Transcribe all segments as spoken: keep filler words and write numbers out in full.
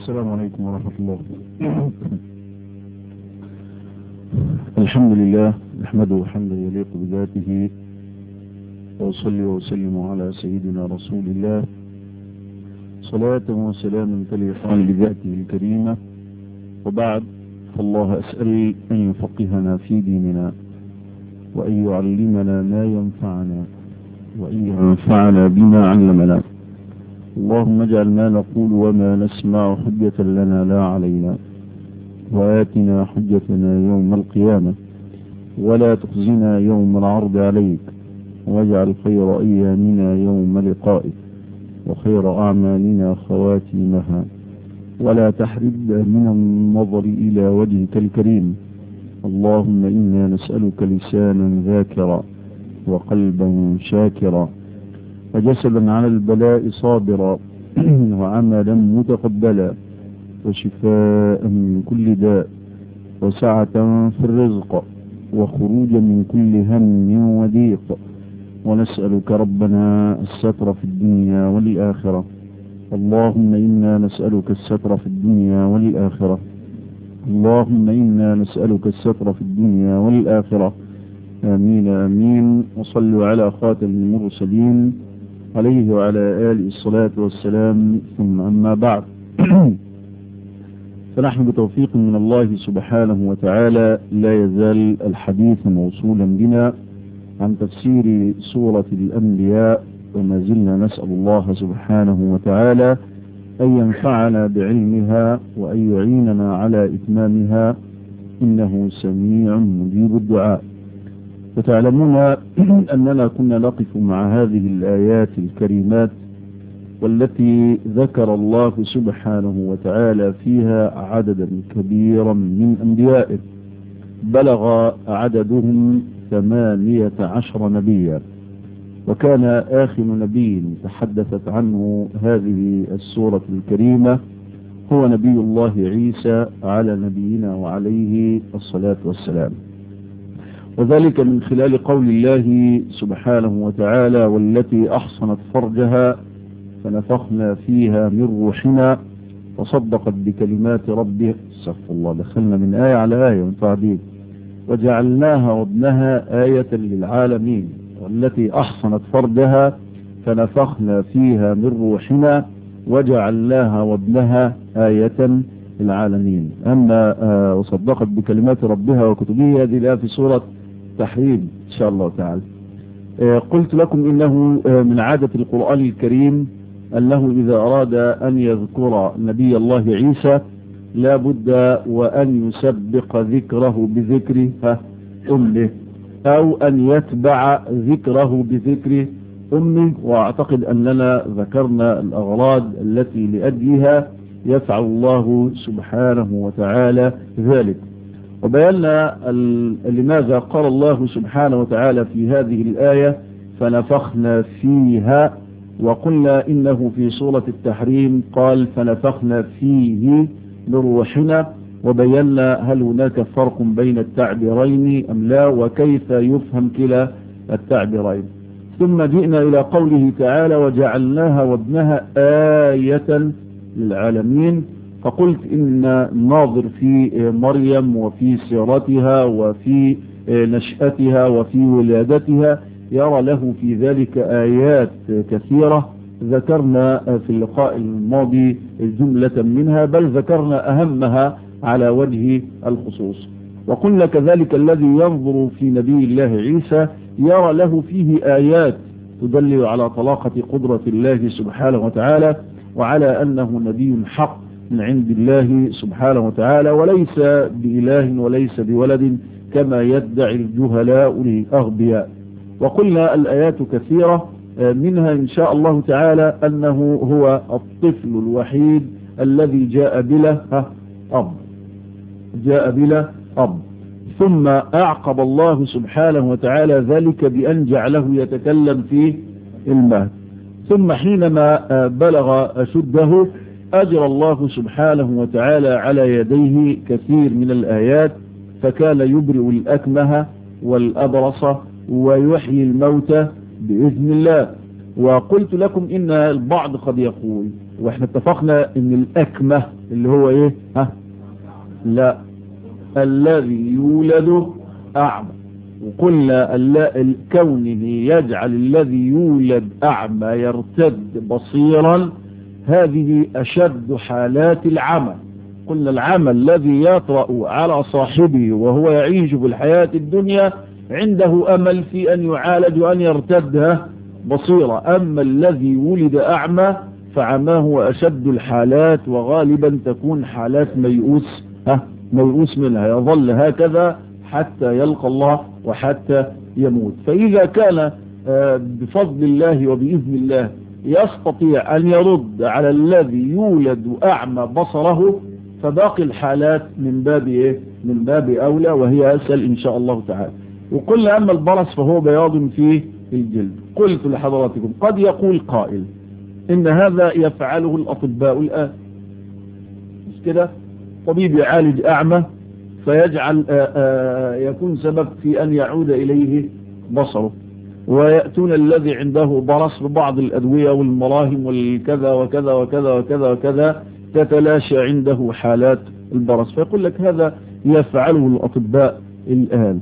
السلام عليكم ورحمة الله. الحمد لله نحمده حمدا يليق بذاته، وأصلي وأسلم على سيدنا رسول الله صلاة وسلاما تليقان بذاته الكريمة. وبعد، فالله أسأل أن يفقهنا في ديننا، وأن يعلمنا ما ينفعنا، وأن ينفعنا بما علمنا. اللهم اجعل ما نقول وما نسمع حجة لنا لا علينا، وآتنا حجتنا يوم القيامة، ولا تخزنا يوم العرض عليك، واجعل خير أيامنا يوم لقائك، وخير أعمالنا خواتيمها، ولا تحرمنا من النظر إلى وجهك الكريم. اللهم إنا نسألك لسانا ذاكرا، وقلبا شاكرا، وجسدا على البلاء صابرا، وعملا متقبلا، وشفاء من كل داء، وسعة في الرزق، وخروجا من كل هم وضيق. ونسألك ربنا الستر في الدنيا والآخرة. اللهم إنا نسألك الستر في الدنيا والآخرة. اللهم إنا نسألك الستر في الدنيا والآخرة. آمين آمين. وصلوا على خاتم المرسلين عليه وعلى آله الصلاة والسلام. ثم أما بعد، فنحن بتوفيق من الله سبحانه وتعالى لا يزال الحديث موصولا بنا عن تفسير سورة الأنبياء، وما زلنا نسأل الله سبحانه وتعالى أن ينفعنا بعلمها وأن يعيننا على إتمامها، إنه سميع مجيب الدعاء. وتعلمون أننا كنا نقف مع هذه الآيات الكريمات والتي ذكر الله سبحانه وتعالى فيها عددا كبيرا من أنبيائه، بلغ عددهم ثمانية عشر نبيا. وكان آخر نبي تحدثت عنه هذه السورة الكريمة هو نبي الله عيسى على نبينا وعليه الصلاة والسلام، وذلك من خلال قول الله سبحانه وتعالى: والتي أحصنت فرجها فنفخنا فيها من روحنا وصدقت بكلمات ربها. استغفر الله، دخلنا من آية على آية وانتعدين. وجعلناها وابنها آية للعالمين. والتي أحصنت فرجها فنفخنا فيها من روحنا وجعلناها وابنها آية للعالمين. أما آه وصدقت بكلمات ربها وكتبه، هذه الآية في سورة تحريم إن شاء الله تعالى. آه قلت لكم إنه آه من عادة القرآن الكريم أنه إذا أراد أن يذكر نبي الله عيسى لا بد وأن يسبق ذكره بذكر أمه، أو أن يتبع ذكره بذكر أمه. وأعتقد أننا ذكرنا الأغراض التي لأجلها يفعل الله سبحانه وتعالى ذلك، وبينا لماذا قال الله سبحانه وتعالى في هذه الآية فنفخنا فيها، وقلنا إنه في سورة التحريم قال فنفخنا فيه من روحنا، وبينا هل هناك فرق بين التعبيرين أم لا، وكيف يفهم كلا التعبيرين. ثم جئنا إلى قوله تعالى: وجعلناها وابنها آية للعالمين. فقلت إن الناظر في مريم وفي سيرتها وفي نشأتها وفي ولادتها يرى له في ذلك آيات كثيرة، ذكرنا في اللقاء الماضي جملة منها، بل ذكرنا أهمها على وجه الخصوص. وقلنا كذلك الذي ينظر في نبي الله عيسى يرى له فيه آيات تدل على طلاقة قدرة الله سبحانه وتعالى، وعلى أنه نبي حق من عند الله سبحانه وتعالى، وليس بإله وليس بولد كما يدعي الجهلاء الأغبياء. وقلنا الآيات كثيرة، منها إن شاء الله تعالى أنه هو الطفل الوحيد الذي جاء بلا أب جاء بلا أب ثم أعقب الله سبحانه وتعالى ذلك بأن جعله يتكلم في المهد. ثم حينما بلغ أشده أجرى الله سبحانه وتعالى على يديه كثير من الآيات، فكان يبرئ الأكمه والأبرص ويحيي الموتى بإذن الله. وقلت لكم إن البعض قد يقول، وإحنا اتفقنا إن الأكمة اللي هو إيه؟ ها؟ لا، الذي يولد أعمى. وقلنا كونه يجعل الذي يولد أعمى يرتد بصيرا، هذه أشد حالات العمى. قلنا العمى الذي يطرأ على صاحبه وهو يعيش في الحياة الدنيا عنده أمل في أن يعالج وأن يرتد بصيرا، أما الذي ولد أعمى فعماه أشد الحالات، وغالبا تكون حالات ميؤوس ها ميؤوس منها، يظل هكذا حتى يلقى الله وحتى يموت. فإذا كان بفضل الله وبإذن الله يستطيع أن يرد على الذي يولد أعمى بصره، فباقي الحالات من باب إيه؟ من باب أولى، وهي أسهل إن شاء الله تعالى. وقلنا أما البرص فهو بياض في الجلد. قلت لحضراتكم قد يقول قائل إن هذا يفعله الأطباء الآن، مش كده؟ طبيب يعالج أعمى فيجعل آآ آآ يكون سبب في أن يعود إليه بصره، ويأتون الذي عنده برص ببعض الأدوية والمراهم والكذا وكذا وكذا وكذا وكذا تتلاشى عنده حالات البرص، فيقول لك هذا يفعله الأطباء الآن.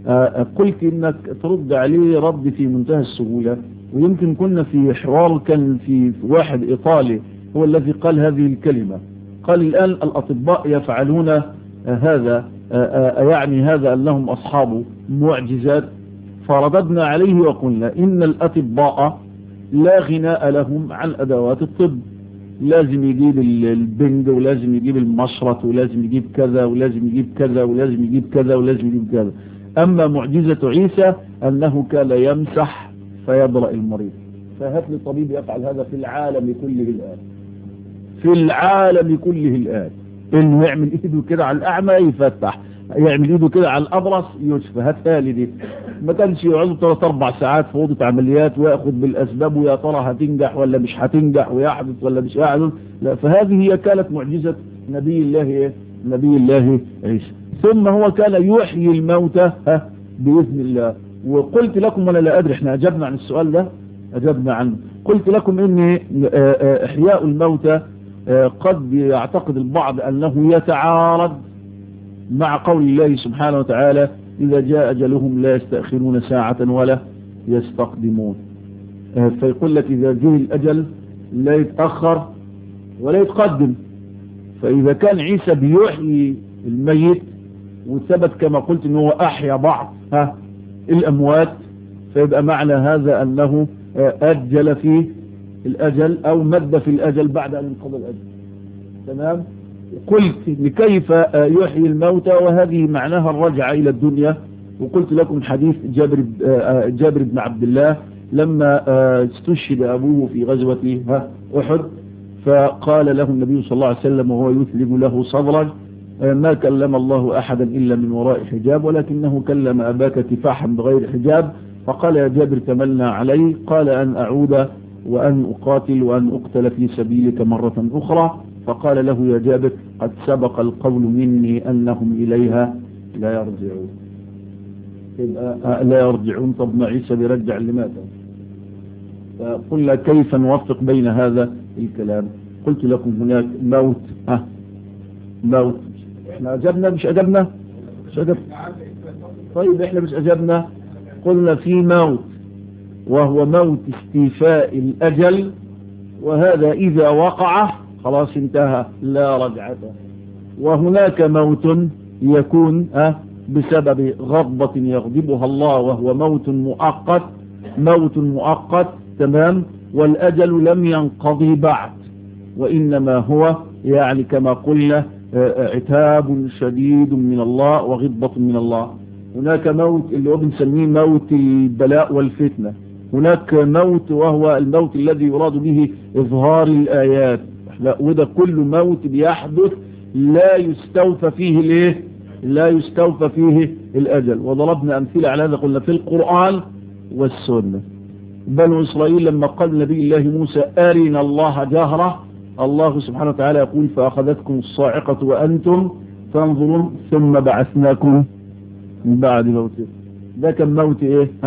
قلت إنك ترد عليه رد في منتهى السهولة، ويمكن كنا في حوار كان في واحد إيطالي هو الذي قال هذه الكلمة، قال الآن الأطباء يفعلون هذا، يعني هذا أنهم أصحاب معجزات. فرددنا عليه وقلنا إن الأطباء لا غناء لهم عن أدوات الطب، لازم يجيب البنج ولازم يجيب المشرط ولازم يجيب كذا ولازم يجيب كذا ولازم يجيب كذا ولازم يجيب كذا. أما معجزة عيسى أنه كان يمسح فيبرأ المريض. فهات لي طبيب يفعل هذا في العالم كله الآن، في العالم كله الآن، إنه يعمل إيده كده على الأعمى يفتح، يعمل إيده كده على الأبرص يشفى. هاتها لي دي. ما كانش يقعدوا ثلاث أربع ساعات في أوضة عمليات ويأخذ بالأسباب ويا ترى هتنجح ولا مش هتنجح ويحدث ولا مش يحدث. لا، فهذه هي كانت معجزة نبي الله نبي الله عيسى. ثم هو كان يحيي الموتى بإذن الله. وقلت لكم ولا لا أدري احنا أجبنا عن السؤال ده، أجبنا عنه. قلت لكم إن إحياء الموتى قد يعتقد البعض أنه يتعارض مع قول الله سبحانه وتعالى إذا جاء أجلهم لا يستأخرون ساعة ولا يستقدمون. فيقول لك إذا جه الأجل لا يتأخر ولا يتقدم. فإذا كان عيسى بيحيي الميت وثبت كما قلت أنه أحيا بعض ها الأموات، فيبقى معنى هذا أنه أجل فيه الأجل أو مد في الأجل بعد أن انقضى الأجل. تمام؟ قلت لكيف يحيي الموتى وهذه معناها الرجعة إلى الدنيا. وقلت لكم حديث جابر جابر بن عبد الله لما استشهد أبوه في غزوة أحد، فقال له النبي صلى الله عليه وسلم وهو يثلج له صدرا ما كلم الله أحدا إلا من وراء حجاب ولكنه كلم أباك كفاحا بغير حجاب. فقال يا جابر تمنى علي، قال أن أعود وأن أقاتل وأن أقتل في سبيلك مرة أخرى. فقال له يا جابر قد سبق القول مني أنهم إليها لا يرجعون. لا يرجعون. طب ما عيسى بيرجع اللي مات. فقلنا كيف نوفق بين هذا الكلام. قلت لكم هناك موت ها موت. احنا أجبنا مش أجبنا مش أجبنا طيب احنا مش أجبنا. قلنا في موت وهو موت استيفاء الأجل، وهذا إذا وقع خلاص انتهى لا رجعة. وهناك موت يكون أه بسبب غضبة يغضبها الله وهو موت مؤقت موت مؤقت تمام، والأجل لم ينقضي بعد، وإنما هو يعني كما قلنا عتاب شديد من الله وغضبة من الله. هناك موت اللي هو بنسميه موت البلاء والفتنة. هناك موت وهو الموت الذي يراد به إظهار الآيات. لا، وده كل موت بيحدث لا يستوفى فيه الايه لا يستوفى فيه الأجل. وضربنا أمثلة على هذا قلنا في القرآن والسنة. بنو إسرائيل لما قال نبي الله موسى أرنا الله جهرة، الله سبحانه وتعالى يقول فأخذتكم الصاعقة وأنتم تنظرون ثم بعثناكم من بعد موتكم. ده كان موت إيه ها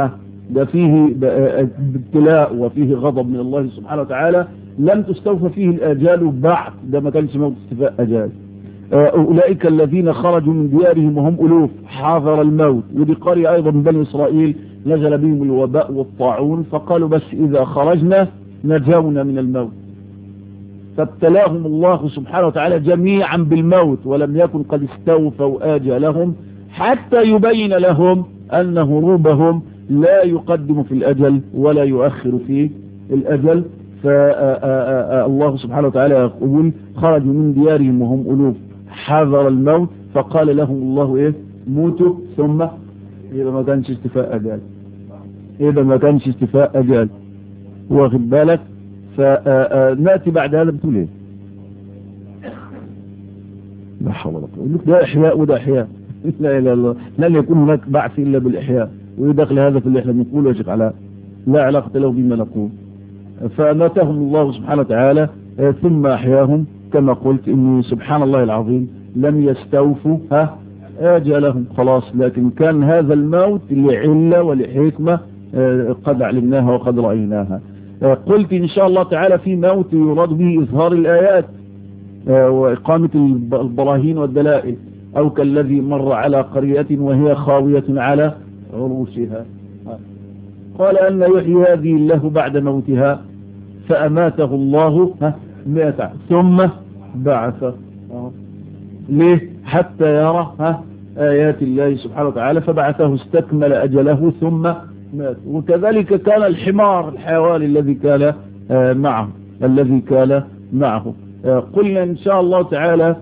ده فيه ابتلاء وفيه غضب من الله سبحانه وتعالى، لم تستوفى فيه الآجال بعد، ده ما كانش موت استيفاء أجال. أولئك الذين خرجوا من ديارهم وهم ألوف حاضر الموت، ودي قرية أيضا من بني إسرائيل نزل بهم الوباء والطاعون، فقالوا بس إذا خرجنا نجونا من الموت، فابتلاهم الله سبحانه وتعالى جميعا بالموت، ولم يكن قد استوفوا آجالهم حتى يبين لهم أن هروبهم لا يقدم في الأجل ولا يؤخر في الأجل. فالله سبحانه وتعالى يقول خرجوا من ديارهم وهم ألوف حذر الموت، فقال لهم الله إيه؟ موتوا ثم إذا ما كانش استفاء أجال، إذا ما كانش استفاء أجال، واخد بالك. فنأتي بعد هذا بتقول إيه؟ لا حول ولا قوة، ده إحياء وده إحياء لا إله إلا الله، لن يكون هناك بعث إلا بالإحياء، ويدخل هذا في اللي احنا بنقوله يا شيخ علاء لا علاقة له بما نقول. فأماتهم الله سبحانه وتعالى ثم أحياهم، كما قلت إنه سبحان الله العظيم لم يستوفوا ها آجالهم خلاص، لكن كان هذا الموت لعلة ولحكمة قد علمناها وقد رأيناها. قلت إن شاء الله تعالى في موت يراد به إظهار الآيات وإقامة البراهين والدلائل، أو كالذي مر على قرية وهي خاوية على عروشها، قال أن يحيي هذه الله بعد موتها، فأماته الله مئة ثم بعث. ليه؟ حتى يرى آيات الله سبحانه وتعالى، فبعثه استكمل أجله ثم مات. وكذلك كان الحمار الحيوان الذي كان معه الذي كان معه. قلنا إن شاء الله تعالى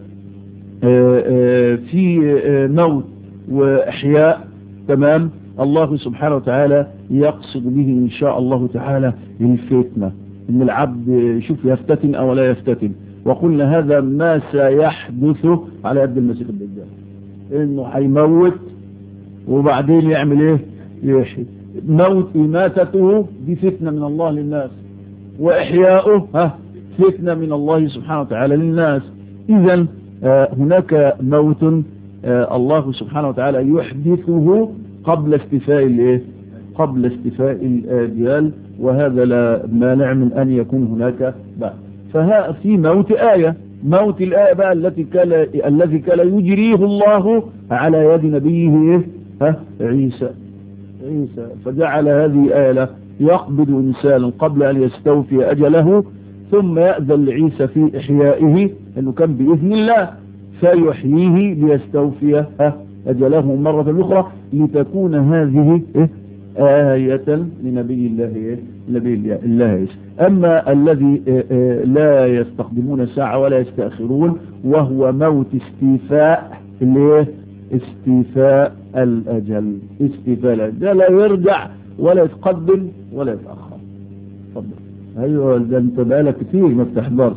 في موت وإحياء، تمام، الله سبحانه وتعالى يقصد به إن شاء الله تعالى الفتنة، إن العبد يشوف يفتتن أو لا يفتتن. وقلنا هذا ما سيحدث على يد المسيح الدجال، إنه هيموت وبعدين يعمل إيه؟ يحيي. موت إماتته دي فتنة من الله للناس، وإحياؤه ها فتنة من الله سبحانه وتعالى للناس. إذن آه هناك موت آه الله سبحانه وتعالى يحدثه قبل استفاء الايه؟ قبل استفاء الآجال، وهذا لا مانع من أن يكون هناك بعد. فها في موت آية، موت الآية بقى التي كان الذي كان يجريه الله على يد نبيه ها عيسى عيسى فجعل هذه آية يقبض إنسانا قبل أن يستوفي أجله، ثم يأذن لعيسى في إحيائه أنه كان بإذن الله فيحييه ليستوفي أجله مرة أخرى، لتكون هذه آية لنبي الله نبي الله عيسى. أما الذي لا يستخدمون ساعة ولا يستأخرون وهو موت استيفاء استيفاء الأجل، استيفاء الأجل لا يرجع ولا يتقدم ولا يتأخر. تفضل. أيوة ده أنت بقالك كتير ما بتحضرش.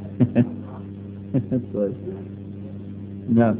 طيب نعم.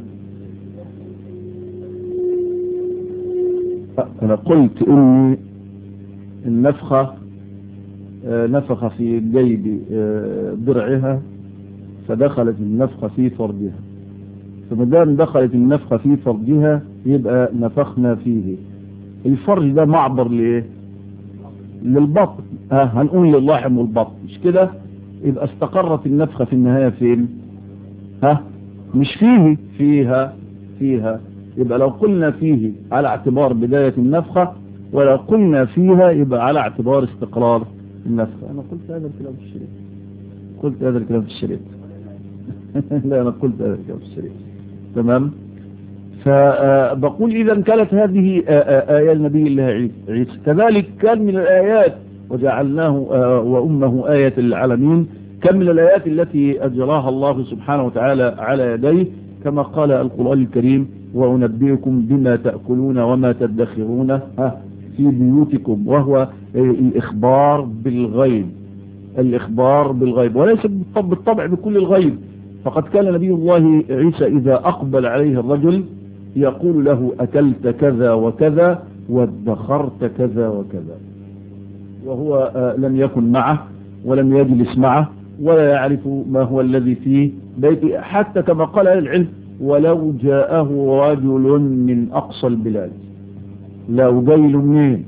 أنا قلت إني النفخة نفخ في جيب درعها فدخلت النفخة في فرجها، فمدام دخلت النفخة في فرجها يبقى نفخنا فيه. الفرج ده معبر لإيه؟ للبطن، ها هنقول للرحم والبطن، مش كده؟ يبقى استقرت النفخة في النهاية فين؟ ها مش فيه فيها فيها يبقى لو قلنا فيه على اعتبار بداية النفخة، ولو قلنا فيها يبقى على اعتبار استقرار النفخة. أنا قلت هذا الكلام في الشريط قلت هذا الكلام في الشريط لا أنا قلت هذا الكلام في الشريط، تمام. فبقول إذا كانت هذه آية النبي الله عيسى، كذلك كان من الآيات وجعلناه وأمه آية للعالمين، كم من الآيات التي أجراها الله سبحانه وتعالى على يديه، كما قال القرآن الكريم وأنبئكم بما تأكلون وما تدخرون في بيوتكم، وهو الإخبار بالغيب، الإخبار بالغيب وليس بالطبع بكل الغيب. فقد كان نبي الله عيسى إذا أقبل عليه الرجل يقول له أكلت كذا وكذا وادخرت كذا وكذا، وهو لم يكن معه ولم يجلس معه ولا يعرف ما هو الذي في بيته، حتى كما قال أهل العلم ولو جاءه رجل من أقصى البلاد، لو جاي له منين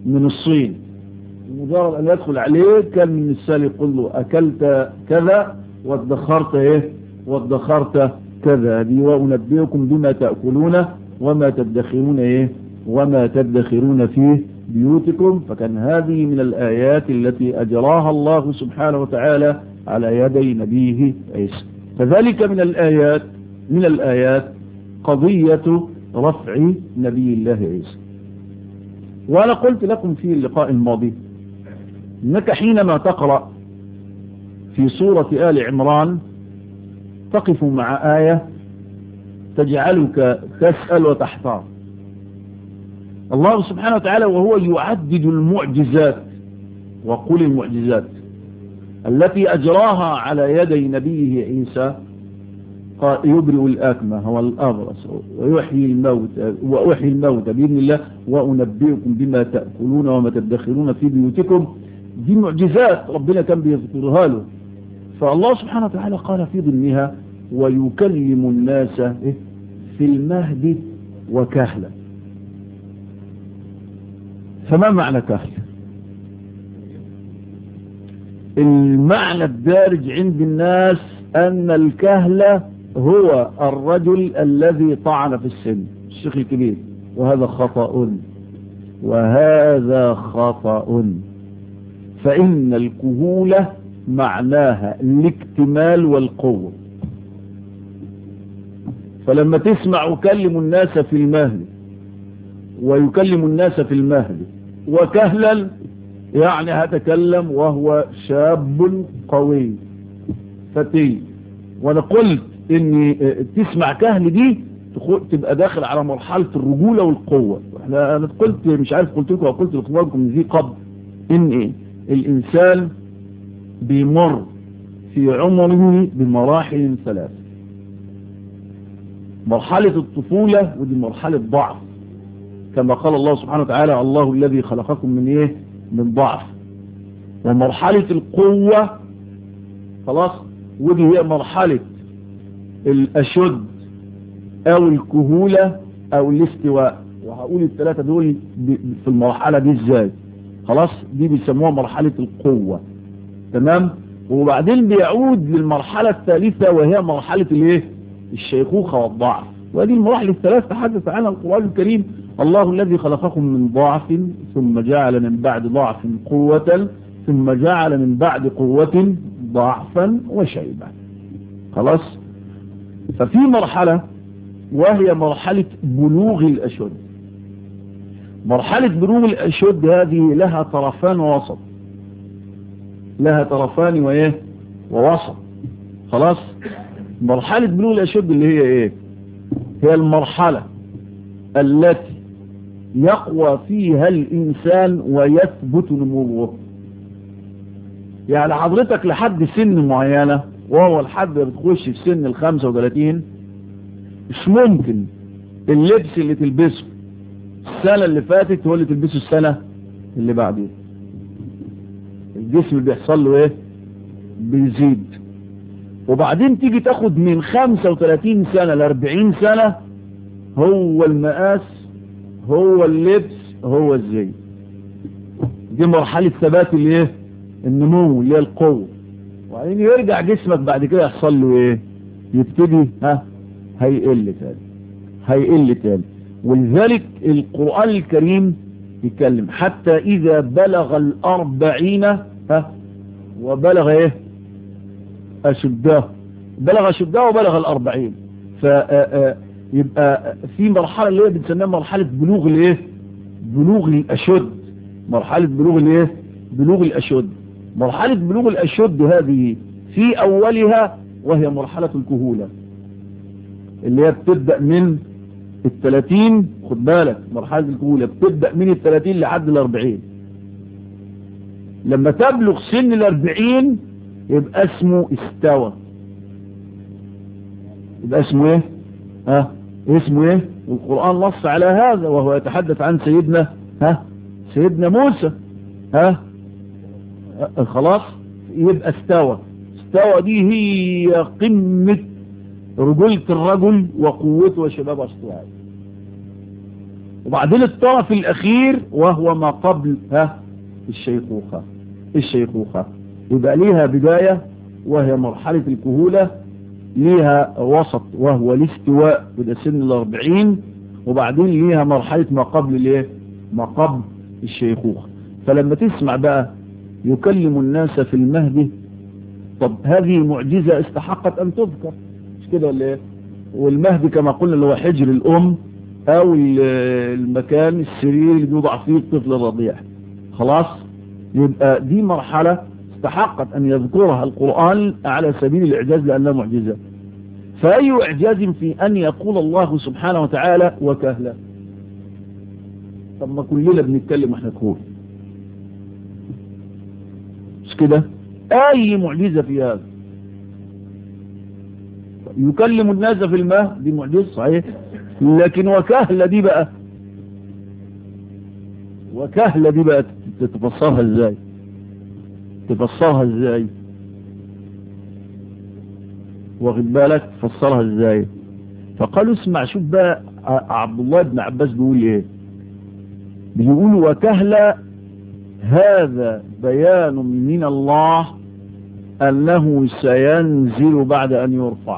من الصين، مجرد أن يدخل عليه كان من السال يقول له أكلت كذا وادخرت إيه وادخرت كذا، دي وأنبئكم بما تأكلون وما تدخرون إيه وما تدخرون فيه بيوتكم. فكان هذه من الآيات التي أجراها الله سبحانه وتعالى على يدي نبيه عيسى. فذلك من الآيات من الآيات قضية رفع نبي الله عيسى. وأنا قلت لكم في اللقاء الماضي أنك حينما تقرأ في سورة آل عمران تقف مع آية تجعلك تسأل وتحتار. الله سبحانه وتعالى وهو يعدد المعجزات، وقل المعجزات التي أجراها على يدي نبيه عيسى، قال يبرئ الأكمه والأبرص ويحيي الموت وأحيي الموت بإذن الله وأنبئكم بما تأكلون وما تدخرون في بيوتكم. دي معجزات ربنا كان بيذكرها له. فالله سبحانه وتعالى قال في ضمنها ويكلم الناس في المهد وكهلا. فما معنى كهل؟ المعنى الدارج عند الناس أن الكهل هو الرجل الذي طعن في السن، الشيخ الكبير، وهذا خطأ وهذا خطأ. فإن الكهولة معناها الاكتمال والقوة. فلما تسمع يكلم الناس في المهد ويكلم الناس في المهد وكهلا يعني هتكلم وهو شاب قوي فتي. وانا قلت ان تسمع كهل دي تبقى داخل على مرحلة الرجولة والقوة. انا قلت مش عارف قلت لكم او قلت لكم ذي قبل ان ايه الانسان بيمر في عمره بمراحل ثلاث. مرحلة الطفولة ودي مرحلة ضعف كما قال الله سبحانه وتعالى الله الذي خلقكم من ايه من ضعف. ومرحلة القوة خلاص ودي هي مرحلة الأشد او الكهولة او الاستواء. وهقول الثلاثة دول في المرحلة دي ازاي. خلاص دي بيسموها مرحلة القوة تمام. وبعدين بيعود للمرحلة الثالثة وهي مرحلة الايه الشيخوخة والضعف. وهذه المراحل الثلاث تحدث عنها القرآن الكريم. الله الذي خلقكم من ضعف ثم جعل من بعد ضعف قوة ثم جعل من بعد قوة ضعفا وشيبا. خلاص. ففي مرحلة وهي مرحلة بلوغ الأشد. مرحلة بلوغ الأشد هذه لها طرفان ووسط. لها طرفان وإيه ووسط. خلاص. مرحلة بلوغ الأشد اللي هي إيه هي المرحلة التي يقوى فيها الإنسان ويثبت نموه. يعني حضرتك لحد سن معينة وهو لحد بتخش في سن الخمسة وثلاثين مش ممكن اللبس اللي تلبسه السنة اللي فاتت هو اللي تلبسه السنة اللي بعدين. الجسم بيحصل له ايه بيزيد. وبعدين تيجي تاخد من خمسة وثلاثين سنة ل أربعين سنة هو المقاس هو اللبس هو الزي. دي مرحلة ثبات الايه النمو اللي هي القوة. وبعدين يرجع جسمك بعد كده يحصل له ايه يبتدي ها هيقل تاني هيقل تاني. ولذلك القرآن الكريم يتكلم حتى إذا بلغ الأربعين ها وبلغ ايه أشده بلغ أشده وبلغ الأربعين. فيبقى في مرحلة اللي هي بنسميها مرحلة بلوغ الايه بلوغ الأشد. مرحلة بلوغ الايه بلوغ الأشد. مرحلة بلوغ الأشد هذه في أولها وهي مرحلة الكهولة اللي هي بتبدأ من الثلاثين. خد بالك مرحلة الكهولة بتبدأ من الثلاثين لحد الأربعين. لما تبلغ سن الأربعين يبقى اسمه استوى. يبقى اسمه ايه ها اسمه ايه والقرآن نص على هذا وهو يتحدث عن سيدنا ها سيدنا موسى ها خلاص. يبقى استوى. استوى دي هي قمة رجولة الرجل وقوته وشباب استواء. وبعدين الطرف الأخير وهو ما قبل ها الشيخوخة. الشيخوخة يبقى ليها بداية وهي مرحلة الكهولة، ليها وسط وهو الاستواء وده سن الأربعين، وبعدين ليها مرحلة ما قبل الايه؟ ما قبل الشيخوخة. فلما تسمع بقى يكلم الناس في المهد، طب هذه معجزة استحقت أن تذكر، مش كده ولا ايه؟ والمهد كما قلنا اللي هو حجر الأم أو المكان السرير اللي بيوضع فيه الطفل الرضيع. خلاص، يبقى دي مرحلة استحقت أن يذكرها القرآن على سبيل الإعجاز لأنها معجزة. فأي إعجاز في أن يقول الله سبحانه وتعالى وكهلا؟ طب ما كلنا بنتكلم واحنا كهول، مش كده؟ أي معجزة في هذا؟ يكلم الناس في الماء، دي معجزة صحيح، لكن وكهلا دي بقى، وكهلا دي بقى تفسرها ازاي؟ تفسرها ازاي؟ واخد بالك تفسرها ازاي؟ فقالوا اسمع شوف بقى عبد الله بن عباس بيقول ايه؟ بيقول وكهلا هذا بيان من الله انه سينزل بعد ان يرفع،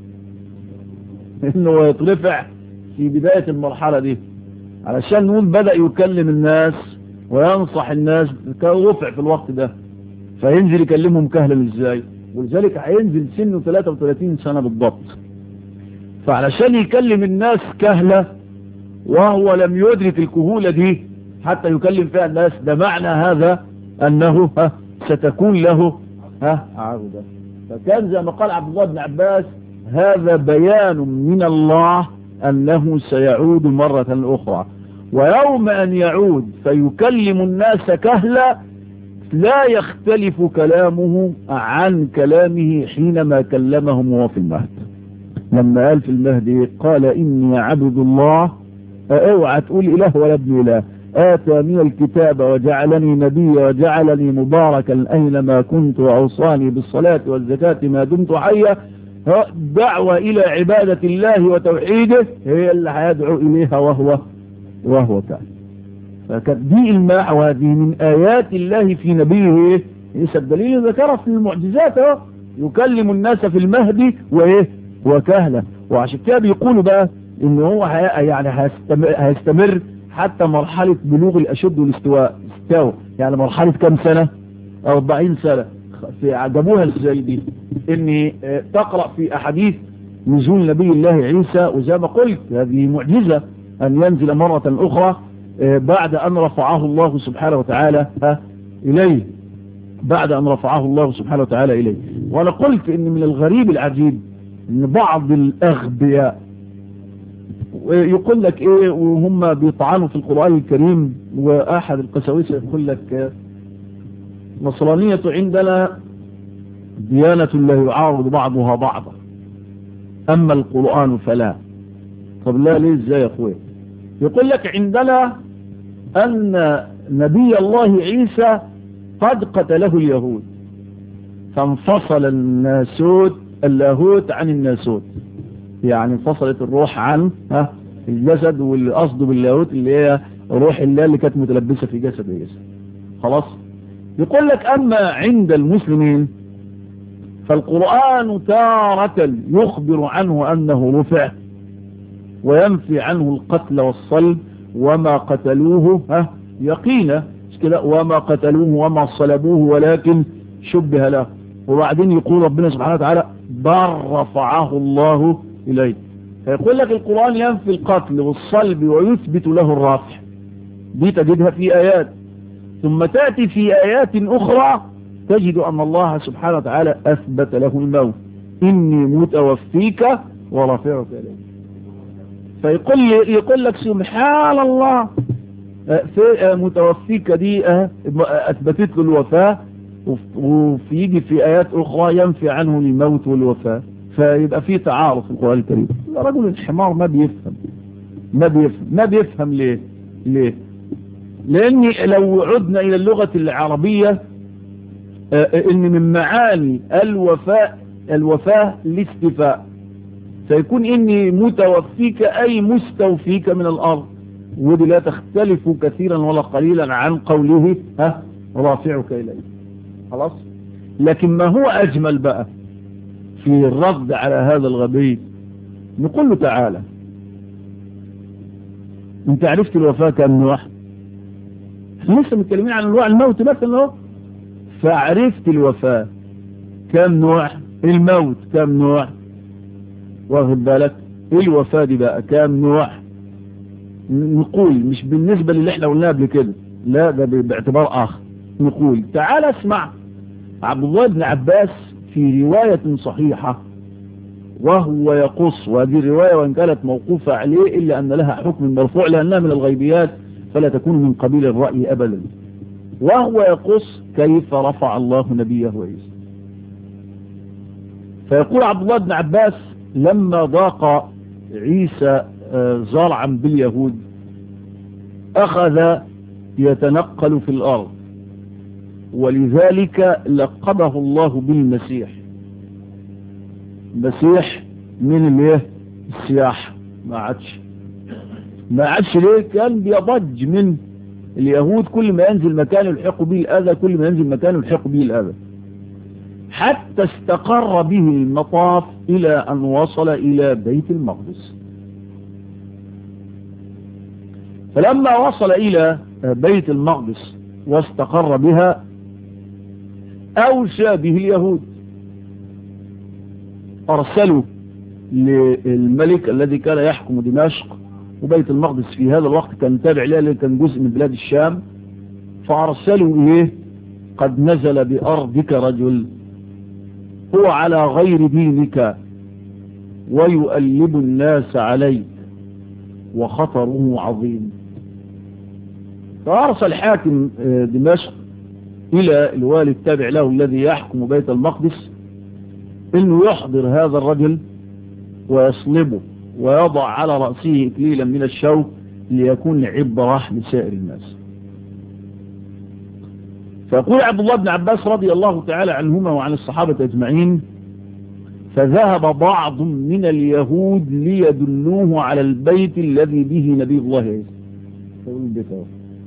انه يترفع في بداية المرحلة دي علشان نقول بدأ يكلم الناس وينصح الناس، كان رفع في الوقت ده فينزل يكلمهم كهلا ازاي؟ ولذلك هينزل سنه ثلاثة وثلاثين سنة بالضبط. فعلشان يكلم الناس كهلا وهو لم يدرك الكهولة دي حتى يكلم فيها الناس، ده معنى هذا انه ها ستكون له ها عودة. فكان زي ما قال عبد الله بن عباس هذا بيان من الله انه سيعود مرة اخرى، ويوم ان يعود فيكلم الناس كهلا لا يختلف كلامه عن كلامه حينما كلمهم وهو في المهد. لما قال في المهد قال إني عبد الله، اوعى تقول إله ولا ابن إله، آتاني الكتاب وجعلني نبيا وجعلني مباركا أينما كنت وأوصاني بالصلاة والزكاة ما دمت حيا. دعوة إلى عبادة الله وتوحيده هي اللي هيدعو إليها وهو وهو كان. فكانت دي الماء، وهذه من آيات الله في نبيه عيسى. الدليل ذكره في المعجزات اهو، يكلم الناس في المهد وايه وكهلا. وعشان كده بيقولوا بقى ان هو هي يعني هيستمر, هيستمر حتى مرحلة بلوغ الاشد والاستواء. استوى يعني مرحلة كم سنة؟ أربعين سنة. في عجبوها ازاي دي؟ ان تقرأ في احاديث نزول نبي الله عيسى، وزي ما قلت هذه معجزة ان ينزل مرة اخرى بعد أن رفعه الله سبحانه وتعالى إليه، بعد أن رفعه الله سبحانه وتعالى إليه. وأنا قلت إن من الغريب العجيب إن بعض الأغبياء يقول لك إيه وهم بيطعنوا في القرآن الكريم، وأحد القساوسة يقول لك نصرانية عندنا ديانة لا يعارض بعضها بعضا أما القرآن فلا. طب لا ليه ازاي يا أخوي؟ يقول لك عندنا أن نبي الله عيسى قد قتله اليهود فانفصل الناسوت اللاهوت عن الناسوت، يعني انفصلت الروح عن ها الجسد، والقصد باللاهوت اللي هي روح الله اللي كانت متلبسة في جسد عيسى. خلاص. يقول لك أما عند المسلمين فالقرآن تارة يخبر عنه أنه رفع وينفي عنه القتل والصلب وما قتلوه ها يقينا، مش كده؟ وما قتلوه وما صلبوه ولكن شبه له. وبعدين يقول ربنا سبحانه وتعالى بل رفعه الله إليه. فيقول لك القرآن ينفي القتل والصلب ويثبت له الرفع، دي تجدها في آيات، ثم تأتي في آيات أخرى تجد أن الله سبحانه وتعالى أثبت له الموت، إني متوفيك ورافعك إليه. فيقول يقول لك سبحان الله في متوفيك دي أثبتت له الوفاة، وفيجي في آيات أخرى ينفي عنه الموت والوفاة. فيبقى في تعارض في القرآن الكريم. رجل الحمار ما بيفهم ما بيفهم ما بيفهم ليه ليه لأن لو عدنا إلى اللغة العربية إن من معاني الوفاء الوفاة الاستفاء، فيكون إني متوفيك أي مستوفيك من الأرض. ودي لا تختلف كثيرا ولا قليلا عن قوله ها رافعك إليه. خلاص. لكن ما هو أجمل بقى في الرد على هذا الغبي، نقول له تعالى انت عرفت الوفاة كم نوع؟ احنا لسه متكلمين عن انواع الموت مثلا اهو. فعرفت الوفاة كم نوع؟ الموت كم نوع؟ واخد بالك؟ الوفاة دي بقى كم نوع؟ نقول مش بالنسبة للي احنا قلناه قبل كده، لا ده باعتبار اخر. نقول تعال اسمع عبد الله بن عباس في رواية صحيحة وهو يقص، وهذه الرواية وإن كانت موقوفة عليه إلا أن لها حكم مرفوع لأنها من الغيبيات فلا تكون من قبيل الرأي أبدا. وهو يقص كيف رفع الله نبيه عيسى. فيقول عبد الله بن عباس لما ضاق عيسى زرعا باليهود أخذ يتنقل في الأرض، ولذلك لقبه الله بالمسيح. مسيح من الايه؟ السياحة. ما عادش ما عادش ليه؟ كان بيضج من اليهود، كل ما ينزل مكان يلحق به الأذى، كل ما ينزل مكان يلحق به الأذى، حتى استقر به المطاف إلى أن وصل إلى بيت المقدس. فلما وصل إلى بيت المقدس واستقر بها أوشى به اليهود، أرسلوا للملك الذي كان يحكم دمشق، وبيت المقدس في هذا الوقت كان تابع له لأنه كان جزء من بلاد الشام. فأرسلوا إليه قد نزل بأرضك رجل هو على غير دينك ويؤلب الناس عليك وخطره عظيم. فأرسل حاكم دمشق إلى الوالي التابع له الذي يحكم بيت المقدس إنه يحضر هذا الرجل ويصلبه ويضع على رأسه إكليلا من الشوك ليكون عبرة لسائر الناس. فيقول عبد الله بن عباس رضي الله تعالى عنهما وعن الصحابة أجمعين فذهب بعض من اليهود ليدلوه على البيت الذي به نبي الله عيسى،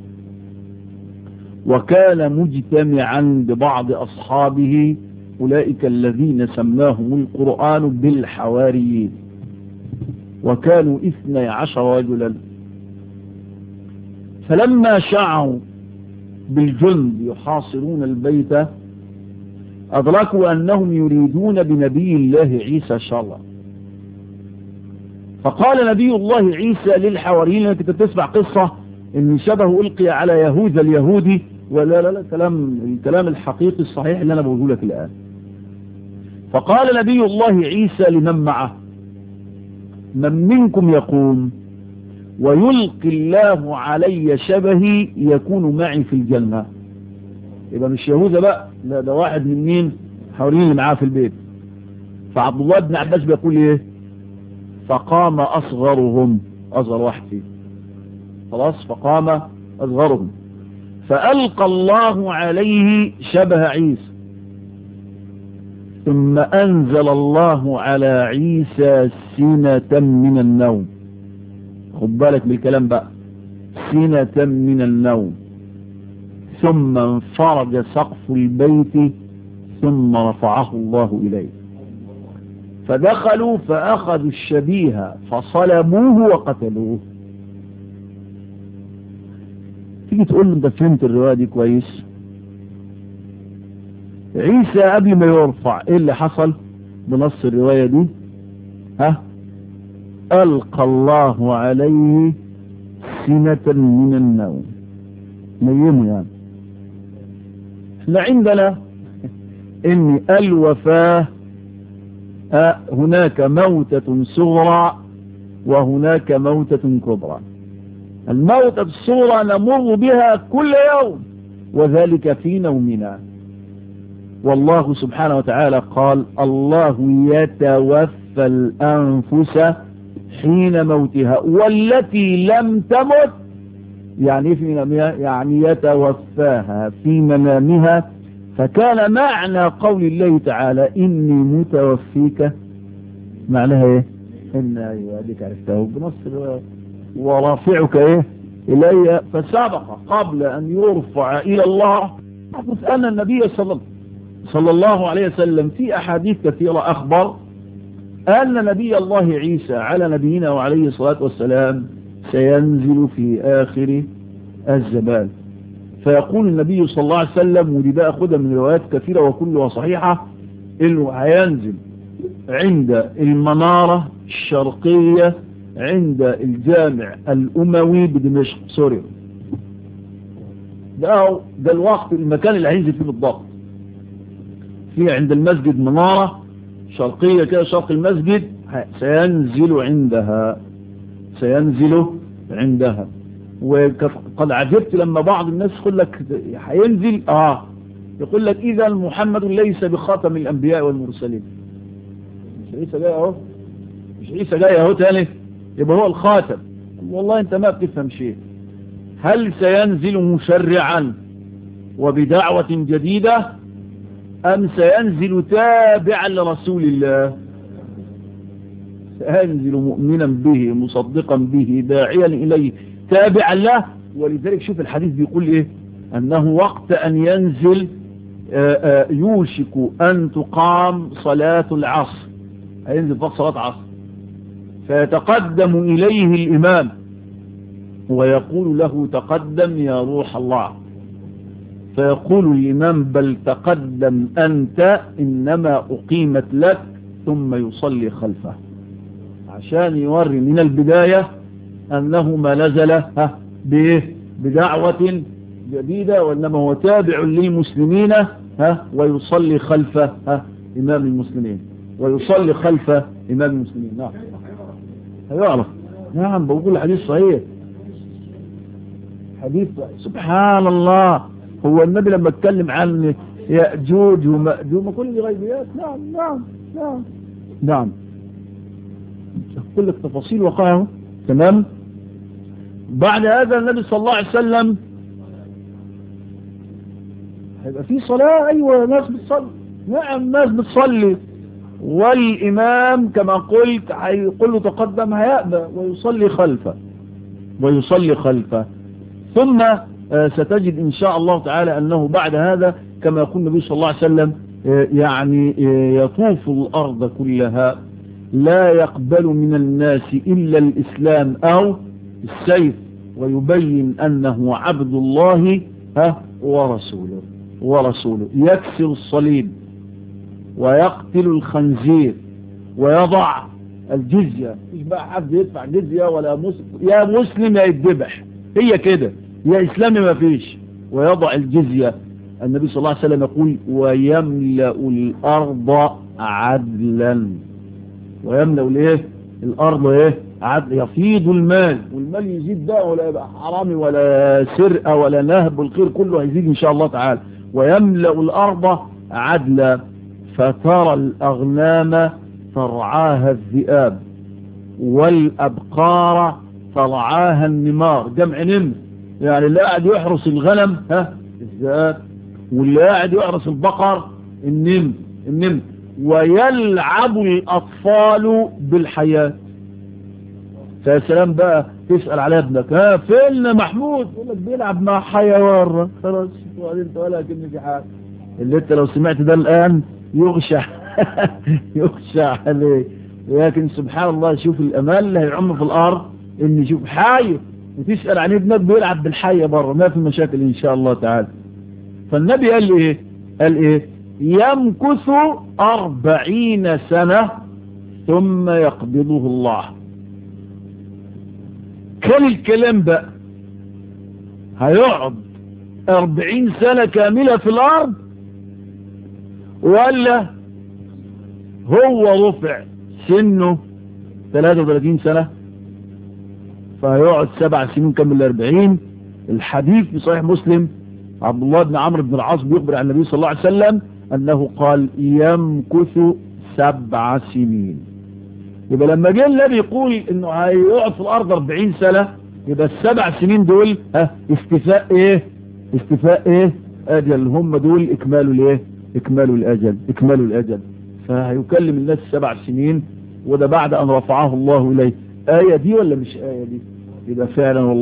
وكان مجتمعا ببعض أصحابه أولئك الذين سماهم القرآن بالحواريين، وكانوا اثني عشر رجلا. فلما شعروا بالجند يحاصرون البيت أدركوا أنهم يريدون بنبي الله عيسى شرا. فقال نبي الله عيسى للحواريين، انت تسمع قصة ان شبه ألقي على يهوذا اليهودي، ولا لا لا كلام الكلام الحقيقي الصحيح اللي أنا بقوله لك الآن. فقال نبي الله عيسى لمن معه من منكم يقوم ويلقي الله علي شبهي يكون معي في الجنة. يبقى مش يهوذا بقى، لا ده واحد من مين؟ حوالين اللي معاه في البيت. فعبد الله بن عباس بيقول ايه؟ فقام أصغرهم، أصغر واحد فيه خلاص، فقام أصغرهم فألقى الله عليه شبه عيسى، ثم أنزل الله على عيسى سنة من النوم. خد بالك بالكلام بقى، سنة من النوم، ثم انفرج سقف البيت ثم رفعه الله إليه. فدخلوا فأخذوا الشبيه فصلبوه وقتلوه. تيجي تقول له انت فهمت الرواية دي كويس؟ عيسى قبل ما يرفع ايه اللي حصل بنص الرواية دي؟ ها؟ ألقى الله عليه سنة من النوم، نيمه يعني. احنا عندنا ان الوفاة هناك موتة صغرى وهناك موتة كبرى. الموتة الصغرى نمر بها كل يوم وذلك في نومنا، والله سبحانه وتعالى قال الله يتوفى الأنفس حين موتها والتي لم تمت، يعني في منامها يعني يتوفاها في منامها. فكان معنى قول الله تعالى إني متوفيك معناها ايه؟ إن أيوة ديك عرفته بنص ورافعك ايه إلي فسبق قبل أن يرفع إلى الله أن النبي صلى صلى الله عليه وسلم في أحاديث كثيرة أخبر أن نبي الله عيسى على نبينا وعليه الصلاة والسلام سينزل في آخر الزمان. فيقول النبي صلى الله عليه وسلم، ودي بقى خدها من روايات كثيرة وكلها صحيحة، إنه هينزل عند المنارة الشرقية عند الجامع الأموي بدمشق سوريا. ده, ده الوقت المكان اللي هينزل فيه بالضبط، في عند المسجد منارة شرقية كده شرق المسجد، سينزل عندها سينزل عندها. وقد عجبت لما بعض الناس يقول لك هينزل اه يقول لك اذا محمد ليس بخاتم الانبياء والمرسلين. مش عيسى جاي اهو مش عيسى جاي اهو تاني يبقى هو الخاتم. والله انت ما بتفهم شيء. هل سينزل مشرعا وبدعوة جديدة ام سينزل تابعا لرسول الله؟ سينزل مؤمنا به مصدقا به داعيا اليه تابعا له. ولذلك شوف الحديث بيقول ايه، انه وقت ان ينزل آآ آآ يوشك ان تقام صلاة العصر، هينزل وقت صلاة عصر، فيتقدم اليه الامام ويقول له تقدم يا روح الله، فيقول الامام بل تقدم انت انما اقيمت لك، ثم يصلي خلفه عشان يوري من البداية أنه ما نزل بدعوة جديدة، وإنما هو تابع للمسلمين ها ويصلي خلف ها إمام المسلمين ويصلي خلف إمام المسلمين. نعم هيعرف. نعم بقول الحديث صحيح، حديث سبحان الله. هو النبي لما اتكلم عن يأجوج ومأجوج كل غيبيات. نعم نعم نعم نعم كل التفاصيل وقعه تمام. بعد هذا النبي صلى الله عليه وسلم هيبقى في صلاة. أيوة ناس بتصلي، نعم ناس بتصلي، والإمام كما قلت هيقول له تقدم هيأبى ويصلي خلفه ويصلي خلفه. ثم ستجد إن شاء الله تعالى أنه بعد هذا كما يقول النبي صلى الله عليه وسلم يعني يطوف الأرض كلها لا يقبل من الناس إلا الإسلام أو السيف، ويبين أنه عبد الله ها ورسوله ورسوله يكسر الصليب ويقتل الخنزير ويضع الجزية. مش بقى حد يدفع جزية ولا مسلم، يا مسلم يا يتذبح، هي كده، يا إسلامي ما فيش. ويضع الجزية. النبي صلى الله عليه وسلم يقول ويملأ الأرض عدلا، ويملأ الايه الارض ايه عدل، يفيض المال، والمال يزيد ده ولا يبقى حرامي ولا سرقه ولا نهب، والخير كله هيزيد ان شاء الله تعالى. ويملأ الارض عدلا فترى الاغنام ترعاها الذئاب والابقار ترعاها النمار، جمع نمر، يعني اللي قاعد يحرس الغنم ها الذئاب، واللي قاعد يحرس البقر النمر النمر ويلعب الأطفال بالحياة. فيا سلام بقى تسأل على ابنك ها فين محمود، يقول لك بيلعب مع حيوان. خلاص انت ولا كلمة في حاجة. اللي انت لو سمعت ده الآن يغشى يغشى عليه. لكن سبحان الله شوف الأمان اللي هيعم في الأرض ان يشوف حي وتسأل عن ابنك بيلعب بالحية بره، ما في مشاكل إن شاء الله تعالى. فالنبي قال لي ايه قال ايه يمكث أربعين سنة ثم يقبضه الله. كل الكلام بقى هيقعد أربعين سنة كاملة في الأرض، ولا هو رفع سنه ثلاثة وثلاثين سنة فهيقعد سبع سنين كمل أربعين. الحديث في صحيح مسلم عبد الله بن عمرو بن العاص بيخبر عن النبي صلى الله عليه وسلم أنه قال يمكث سبع سنين. يبقى لما جاء النبي يقول انه هيقعد في الارض أربعين سنة، يبقى السبع سنين دول ها استفاء ايه استفاء ايه اجل، هم دول اكمال الايه اكمال الاجل اكمال الاجل. فهيكلم الناس سبع سنين، وده بعد ان رفعه الله اليه. آية دي ولا مش آية دي؟ يبقى فعلا والله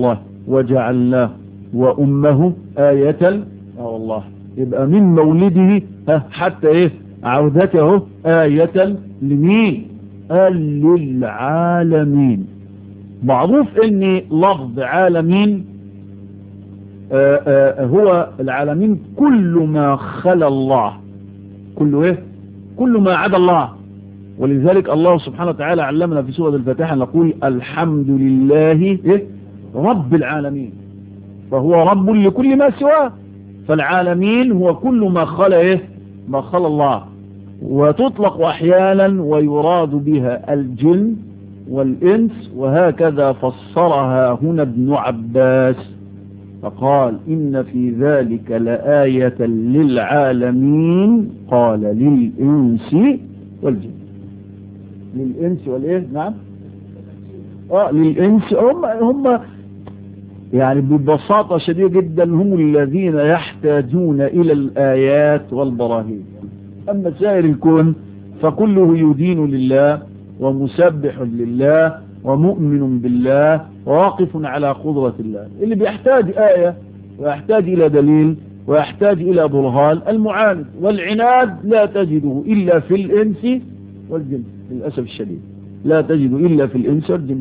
وجعلناه وأمه آية. اه والله، يبقى من مولده حتى ايه عودته آية لمين؟ قال للعالمين. معروف ان لفظ عالمين آآ آآ هو العالمين كل ما خلا الله، كل ايه كل ما عدا الله. ولذلك الله سبحانه وتعالى علمنا في سورة الفاتحة نقول الحمد لله إيه؟ رب العالمين، فهو رب لكل ما سواه. فالعالمين هو كل ما خلا ايه ما خلا الله. وتطلق احيانا ويراد بها الجن والانس، وهكذا فسرها هنا ابن عباس فقال إن في ذلك لآية للعالمين، قال للإنس والجن. للإنس والإيه؟ نعم آه للإنس، هم هم يعني ببساطة شديدة جدا هم الذين يحتاجون إلى الآيات والبراهين. أما سائر الكون فكله يدين لله ومسبح لله ومؤمن بالله وواقف على قدرة الله. اللي بيحتاج آية ويحتاج إلى دليل ويحتاج إلى برهان المعاند والعناد لا تجده إلا في الإنس والجن، للأسف الشديد لا تجد إلا في الإنس والجن.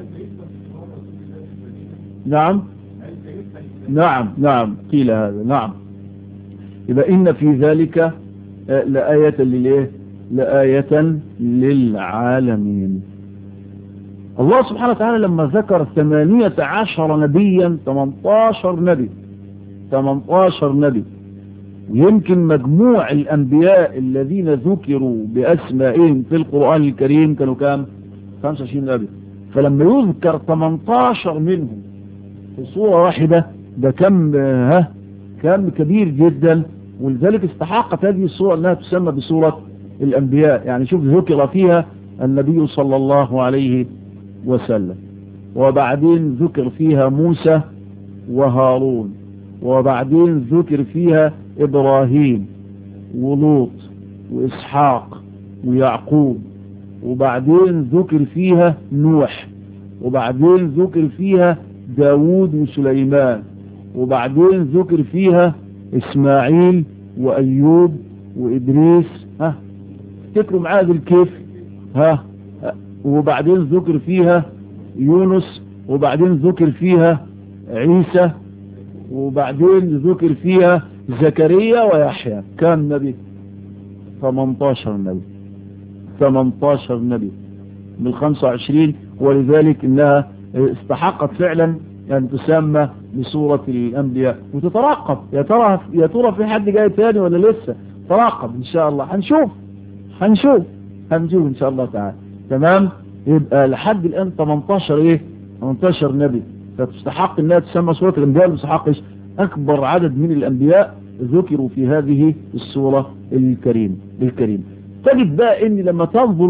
نعم نعم نعم قيل هذا. نعم، يبقى إن في ذلك لآية للإيه؟ لآية للعالمين. الله سبحانه وتعالى لما ذكر ثمانية عشر نبيا، ثمانية عشر نبي ثمانية عشر نبي، ويمكن مجموع الأنبياء الذين ذكروا بأسمائهم في القرآن الكريم كانوا كام؟ خمسة وعشرين نبي. فلما يذكر ثمانية عشر منهم في صورة واحدة ده كم ها كم كبير جدا. ولذلك استحقت هذه الصورة أنها تسمى بصورة الأنبياء. يعني شوف ذكر فيها النبي صلى الله عليه وسلم، وبعدين ذكر فيها موسى وهارون، وبعدين ذكر فيها إبراهيم ولوط وإسحاق ويعقوب، وبعدين ذكر فيها نوح، وبعدين ذكر فيها داود وسليمان، وبعدين ذكر فيها إسماعيل وأيوب وإدريس. ها تذكروا معاذ الكيف ها وبعدين ذكر فيها يونس، وبعدين ذكر فيها عيسى، وبعدين ذكر فيها زكريا ويحيى. كم نبي؟ ثمانية عشر نبي ثمانية عشر نبي من خمسة وعشرين. ولذلك انها استحقت فعلا ان تسمى بسورة الانبياء. وتترقب يا ترى يا ترى في حد جاي ثاني ولا لسه؟ ترقب ان شاء الله، هنشوف هنشوف هنشوف ان شاء الله تعالى. تمام، يبقى لحد الان ثمانية عشر ايه ثمانية عشر نبي، فتستحق انها تسمى سورة الانبياء. مستحقش اكبر عدد من الانبياء ذكروا في هذه السورة الكريم الكريم. تجد بقى ان لما تنظر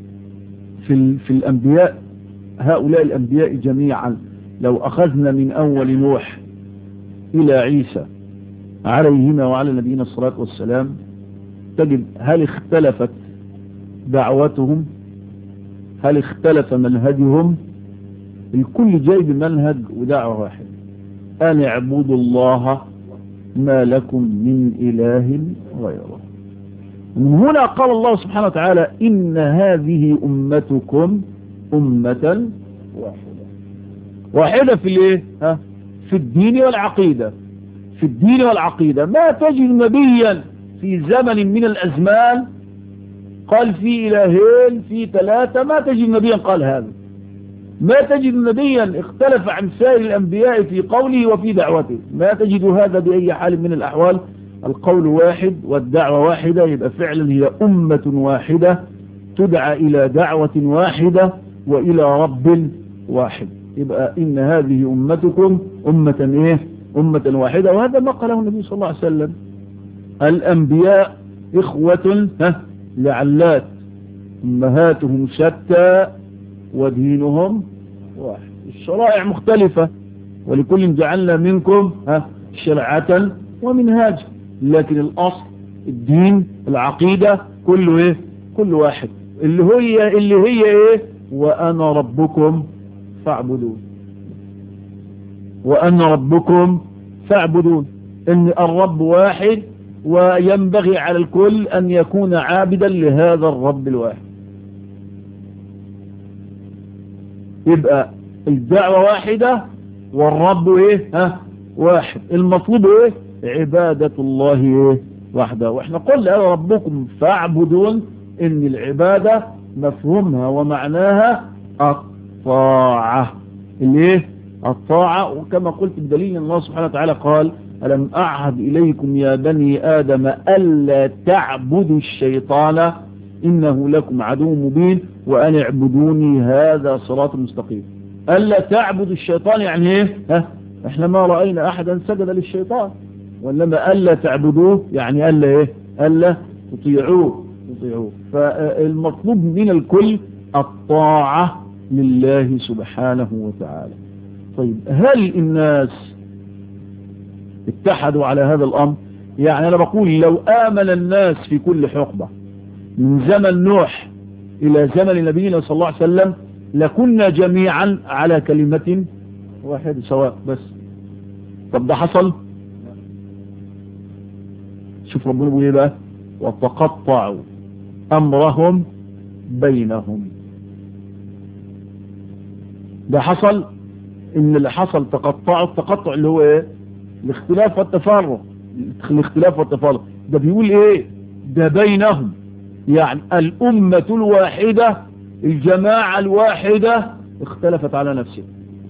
في في الانبياء، هؤلاء الانبياء جميعا لو اخذنا من اول نوح الى عيسى عليهما وعلى نبينا الصلاة والسلام، تجد هل اختلفت دعوتهم؟ هل اختلف منهجهم؟ الكل جاي بمنهج ودعوة واحد: أن اعبدوا الله ما لكم من إله غيره. من هنا قال الله سبحانه وتعالى إن هذه أمتكم أمة واحدة. واحدة في الايه؟ ها في الدين والعقيدة. في الدين والعقيدة ما تجد نبيا في زمن من الأزمان قال في إلهين في ثلاثة، ما تجد نبيا قال هذا. ما تجد نبيا اختلف عن سائر الأنبياء في قوله وفي دعوته، ما تجد هذا بأي حال من الأحوال. القول واحد والدعوة واحدة، يبقى فعلا هي أمة واحدة تدعى إلى دعوة واحدة وإلى رب واحد. يبقى إن هذه أمتكم أمة إيه؟ أمة واحدة. وهذا ما قاله النبي صلى الله عليه وسلم: الأنبياء إخوة لعلات أمهاتهم شتى ودينهم واحد. الشرائع مختلفة ولكل جعلنا منكم شرعة ومنهاج، لكن الأصل الدين العقيدة كله إيه؟ كل واحد، اللي هي اللي هي إيه؟ وأنا ربكم فاعبدون. وأنا ربكم فاعبدون، إن الرب واحد وينبغي على الكل أن يكون عابدا لهذا الرب الواحد. يبقى الدعوة واحدة والرب ايه ها واحد، المطلوب ايه عبادة الله ايه واحدة. واحنا قلنا يا ربكم فاعبدون ان العبادة مفهومها ومعناها الطاعة، الايه الطاعة. وكما قلت بدليل الله سبحانه وتعالى قال ألم أعهد إليكم يا بني آدم ألا تعبدوا الشيطان إنه لكم عدو مبين وأن اعبدوني هذا صراط مستقيم. ألا تعبدوا الشيطان يعني ايه ها احنا ما رأينا أحدا سجد للشيطان، وإنما ألا تعبدوه يعني ألا ايه ألا تطيعوه تطيعوه. فالمطلوب من الكل الطاعة لله سبحانه وتعالى. طيب هل الناس اتحدوا على هذا الأمر؟ يعني أنا بقول لو آمن الناس في كل حقبة من زمن نوح إلى زمن نبينا صلى الله عليه وسلم لكنا جميعا على كلمة واحدة سواء. بس طب ده حصل؟ شوف ربنا بيقول ايه بقى وتقطعوا أمرهم بينهم. ده حصل؟ إن اللي حصل تقطعوا، التقطع اللي هو ايه الاختلاف والتفرق، الاختلاف والتفرق. ده بيقول ايه ده بينهم، يعني الأمة الواحدة الجماعة الواحدة اختلفت على نفسها،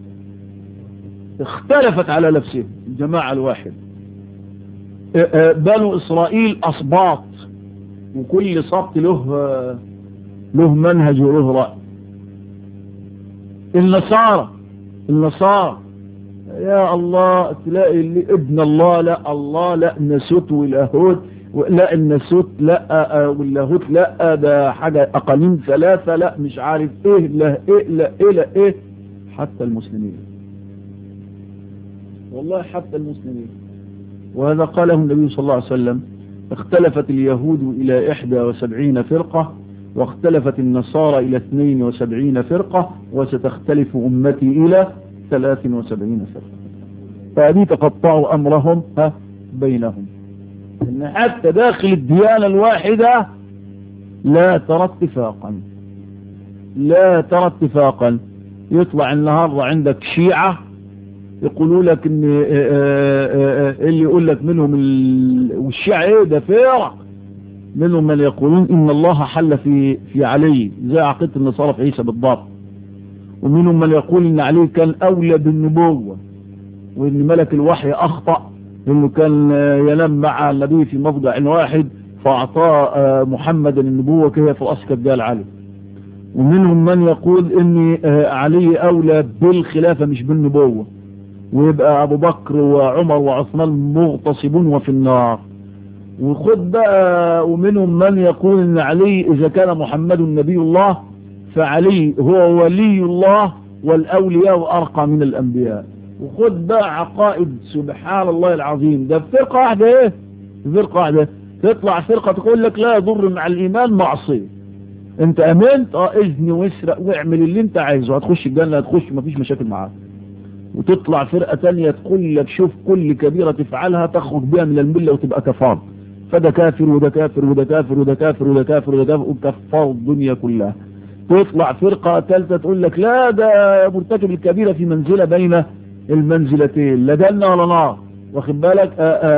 اختلفت على نفسها الجماعة الواحدة. بنو إسرائيل أصباط، وكل سبط له له منهج وله رأي. النصارى النصارى يا الله تلاقي اللي ابن الله لا الله لا الناسوت واللاهوت لا الناسوت لا واللاهوت لا ده حاجة أقاليم ثلاثة لا مش عارف ايه لا ايه لا ايه لا ايه. حتى المسلمين والله حتى المسلمين. وهذا قاله النبي صلى الله عليه وسلم اختلفت اليهود إلى إحدى وسبعين فرقة واختلفت النصارى إلى اثنين وسبعين فرقة وستختلف أمتي إلى ثلاث وسبعين فرقة. فهذه تقطعوا أمرهم ها بينهم. إن حتى داخل الديانة الواحدة لا ترى اتفاقا لا ترى اتفاقا. يطلع النهاردة عندك شيعة يقولوا لك ان اللي يقول لك منهم ال... والشيعة ايه ده فرق، منهم من يقولون ان الله حل في في علي زي عقيدة النصارى في عيسى بالضبط، ومنهم من يقول ان علي كان اولى بالنبوة وان ملك الوحي اخطأ انه كان ينام مع النبي في مضجع واحد فاعطاه محمد النبوة كهي في الاصل كالدال علي. ومنهم من يقول ان علي اولى بالخلافة مش بالنبوة، ويبقى ابو بكر وعمر وعثمان مغتصبون وفي النار. وخد بقى ومنهم من يقول ان علي اذا كان محمد نبي الله فعلي هو ولي الله والاولياء ارقى من الانبياء. وخد بقى عقائد سبحان الله العظيم. ده فرقة واحدة ايه فرقة واحدة تطلع فرقة تقول لك لا يضر مع الايمان معصية. انت امنت اه اذن واسرق واعمل اللي انت عايزه هتخش الجنة هتخش مفيش مشاكل معاك. وتطلع فرقة تانية تقول لك شوف كل كبيرة تفعلها تخرج بها من الملة وتبقى كفار. فده كافر وده كافر وده كافر وده كافر وده كافر وده كافر وكفار الدنيا كلها. تطلع فرقة ثالثة تقول لك لا ده مرتكب الكبيرة في منزلة بين المنزلتين لا جنة ولا نار واخد بالك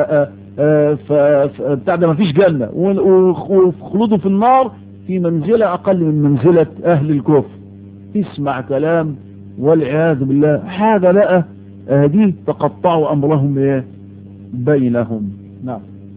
بتاع ده مفيش جنة وخلوده في النار في منزلة أقل من منزلة أهل الكفر. تسمع كلام والعياذ بالله هذا بقى هذه تقطعوا أمرهم ايه بينهم. نعم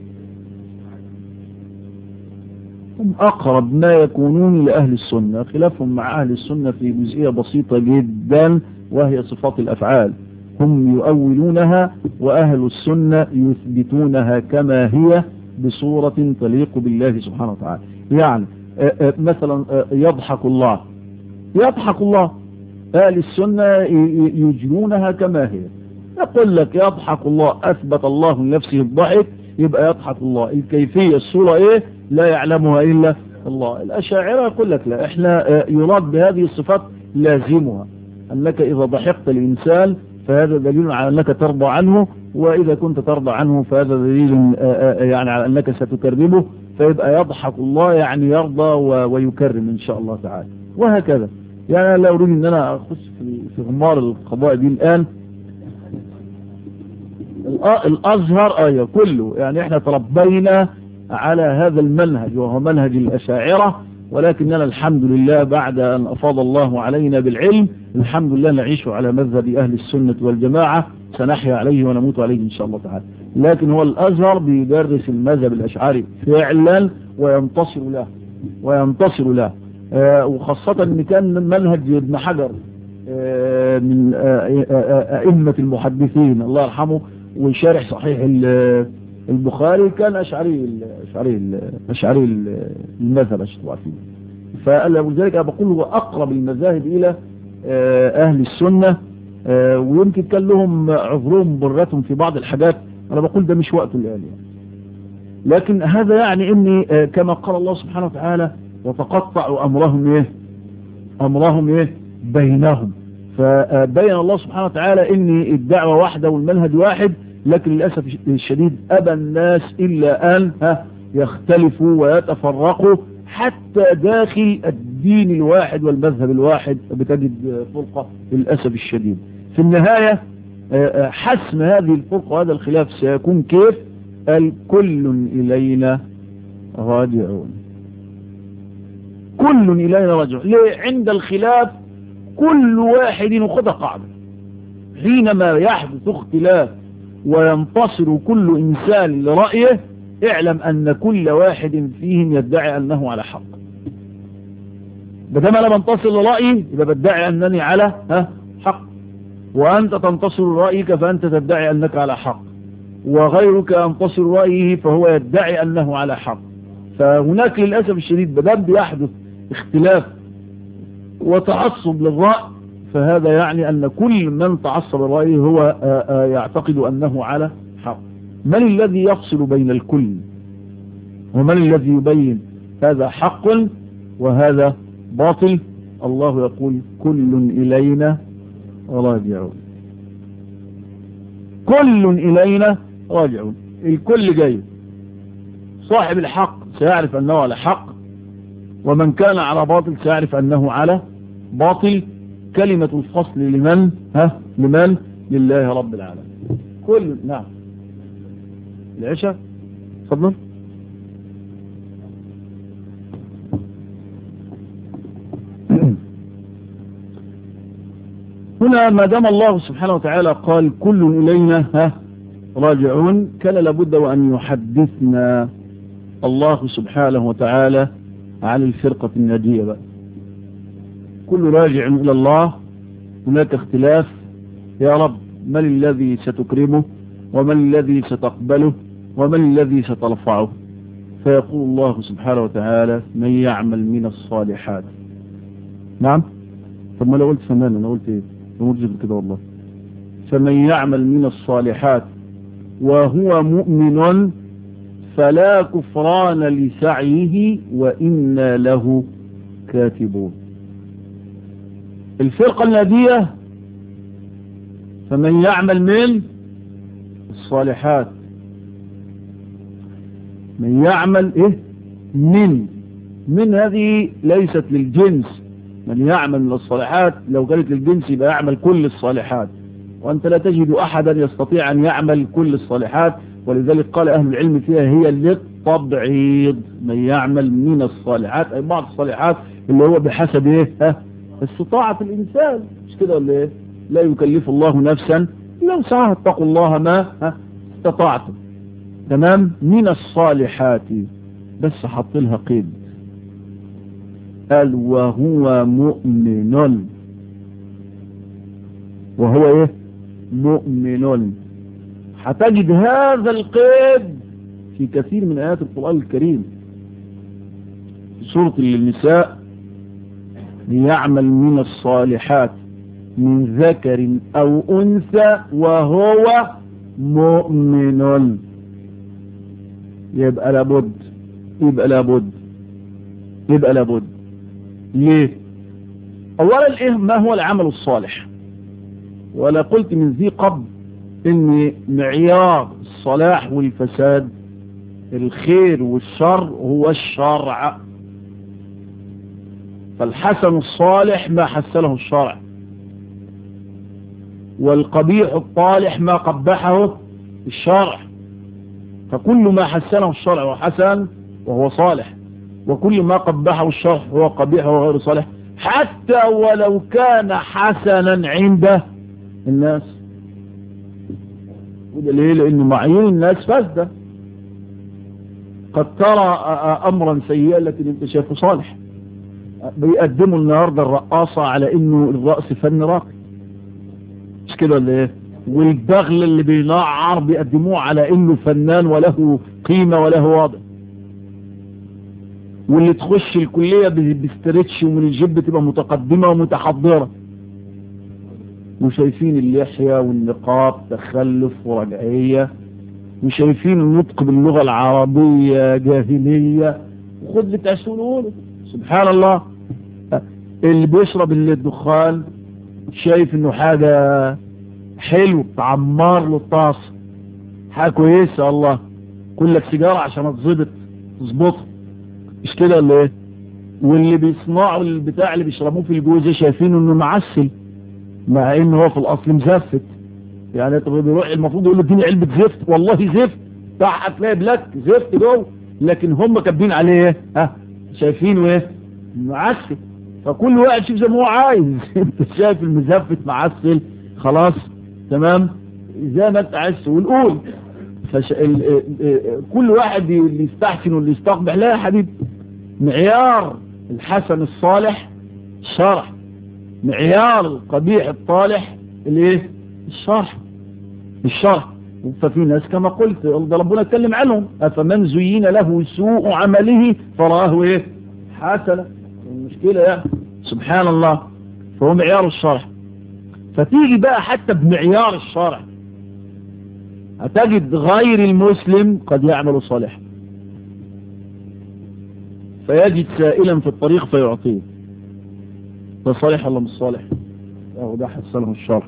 هم أقرب ما يكونون لأهل السنة، خلافهم مع أهل السنة في جزئية بسيطة جدا وهي صفات الأفعال. هم يؤولونها وأهل السنة يثبتونها كما هي بصورة تليق بالله سبحانه وتعالى. يعني مثلا يضحك الله يضحك الله أهل السنة يجرونها كما هي. يقول لك يضحك الله أثبت الله لنفسه الضحك يبقى يضحك الله. الكيفية الصورة إيه لا يعلمها إلا الله. الأشاعرة يقول لك لا احنا يراد بهذه الصفات لازمها أنك إذا ضحكت الإنسان فهذا دليل على أنك ترضى عنه، وإذا كنت ترضى عنه فهذا دليل يعني على أنك ستكرمه، فيبقى يضحك الله يعني يرضى ويكرم إن شاء الله تعالى. وهكذا يعني لا أريد أن أنا أخش في غمار القضاء دي الآن. الأزهر أيوة كله يعني إحنا تربينا على هذا المنهج وهو منهج الأشاعرة، ولكننا الحمد لله بعد أن أفاض الله علينا بالعلم الحمد لله نعيش على مذهب أهل السنة والجماعة، سنحيا عليه ونموت عليه إن شاء الله تعالى. لكن هو الأزهر بيدرس المذهب الأشعري فعلا وينتصر له وينتصر له آه وخاصة أن كان منهج ابن حجر آه من آه آه أئمة المحدثين الله يرحمه وشارح صحيح البخاري كان أشعري أشعري أشعري المذهب أشتوى فيه. فلذلك أنا بقول هو أقرب المذاهب إلى أهل السنة، ويمكن كان لهم عذرهم برتهم في بعض الحاجات، أنا بقول ده مش وقته الآن يعني. لكن هذا يعني إني كما قال الله سبحانه وتعالى وتقطع أمرهم إيه أمرهم إيه بينهم، فبين الله سبحانه وتعالى إن الدعوة واحدة والمنهج واحد، لكن للأسف الشديد أبى الناس إلا أن يختلفوا ويتفرقوا حتى داخل الدين الواحد والمذهب الواحد بتجد فرقة للأسف الشديد. في النهاية حسم هذه الفرقة وهذا الخلاف سيكون كيف؟ الكل إلينا راجعون، كل إلينا راجعون. ليه؟ عند الخلاف كل واحد وخذ قاعدة، حينما يحدث اختلاف وينتصر كل إنسان لرأيه اعلم أن كل واحد فيهم يدعي أنه على حق. بدما لا بنتصر لرأيي يبقى بدعي أنني على حق، وأنت تنتصر لرأيك فأنت تدعي أنك على حق، وغيرك ينتصر رأيه فهو يدعي أنه على حق. فهناك للأسف الشديد بدأ بيحدث اختلاف وتعصب للرأي، فهذا يعني أن كل من تعصب الرأي هو يعتقد أنه على حق. من الذي يفصل بين الكل؟ ومن الذي يبين هذا حق وهذا باطل؟ الله يقول كل إلينا راجعون، كل إلينا راجعون. الكل جاي، صاحب الحق سيعرف أنه على حق، ومن كان على باطل سيعرف أنه على باطل. كلمة الفصل لمن؟ ها لمن؟ لله رب العالمين. كل نعم العشاء تفضل. هنا ما دام الله سبحانه وتعالى قال كل إلينا ها راجعون، كان لابد وأن يحدثنا الله سبحانه وتعالى عن الفرقة الناجية بقى. كل راجع إلى الله، هناك اختلاف، يا رب من الذي ستكرمه ومن الذي ستقبله ومن الذي سترفعه؟ فيقول الله سبحانه وتعالى من يعمل من الصالحات. نعم، طب ما لو قلت فنان انا قلت ايه؟ مرجف كده والله. فمن يعمل من الصالحات وهو مؤمن فلا كفران لسعيه وإنا له كاتبون. الفرقة الناجية فمن يعمل من الصالحات، من يعمل ايه من من هذه ليست للجنس. من يعمل من الصالحات لو قالت للجنس يبقى يعمل كل الصالحات، وأنت لا تجد أحدا يستطيع أن يعمل كل الصالحات، ولذلك قال أهل العلم فيها هي للتبعيض. من يعمل من الصالحات أي بعض الصالحات اللي هو بحسب ايه ها استطاعة الإنسان، مش كده ولا ايه؟ لا يكلف الله نفسا لو سعاها، اتقوا الله ما ها استطعتم. تمام. من الصالحات بس حط لها قيد، قال وهو مؤمن، وهو ايه مؤمن. هتجد هذا القيد في كثير من آيات القرآن الكريم. في سورة النساء ليعمل من الصالحات من ذكر أو أنثى وهو مؤمن. يبقى لابد يبقى لابد يبقى لابد ليه؟ أولا إيه ما هو العمل الصالح؟ ولا قلت من ذي قبل ان معيار الصلاح والفساد الخير والشر هو الشرع. فالحسن الصالح ما حسنه الشرع، والقبيح الطالح ما قبحه الشرع. فكل ما حسنه الشرع هو حسن وهو صالح، وكل ما قبحه الشرع هو قبيح وغير صالح، حتى ولو كان حسنا عند الناس. وده ليه؟ لأن معايير الناس فاسدة. قد ترى أمرا سيئا لكن انت شايفه صالح. بيقدموا النهاردة الرقاصة على انه الرقص فن راقي، مش كده ولا ايه؟ والبغل اللي بينعر بيقدموه على انه فنان وله قيمة وله وضع. واللي تخش الكلية بيسترتش ومن الجيب تبقى متقدمة ومتحضرة، وشايفين اللحية والنقاب تخلف ورجعية، وشايفين النطق باللغة العربية جاهلية، وخد بتعسونه. سبحان الله. اللي بيشرب الدخان شايف انه حاجة حلو تعمر له الطاس، حاجة كويسة. الله كل لك سيجارة عشان تظبط تظبط، مش كده ولا ايه؟ واللي بيصنعوا البتاع اللي بيشربوه في الجوزة شايفينه انه معسل، مع انه هو في الاصل مزفت. يعني بيروح المفروض يقول له اديني علبة زفت، والله زفت بتاع هتلاقي بلاك زفت جوه، لكن هم كاتبين عليه ايه؟ ها شايفينه ايه؟ معسل. فكل واحد شوف زي ما هو عايز. انت شايف المزفت معسل خلاص تمام زي ما انت عايز ونقول. فش... ال... ال... كل واحد اللي يستحسن واللي يستقبح. لا يا حبيبي، معيار الحسن الصالح الشرع، معيار القبيح الطالح الايه؟ الشرع. الشرع. ففي ناس كما قلت ربنا اتكلم عنهم، افمن زين له سوء عمله فراه ايه؟ حسنة. المشكلة يعني سبحان الله. فهو معيار الشرع. فتيجي بقى حتى بمعيار الشرع هتجد غير المسلم قد يعمل صالحا، فيجد سائلا في الطريق فيعطيه. ده صالح ولا مش صالح؟ اهو ده حسنه الشرع.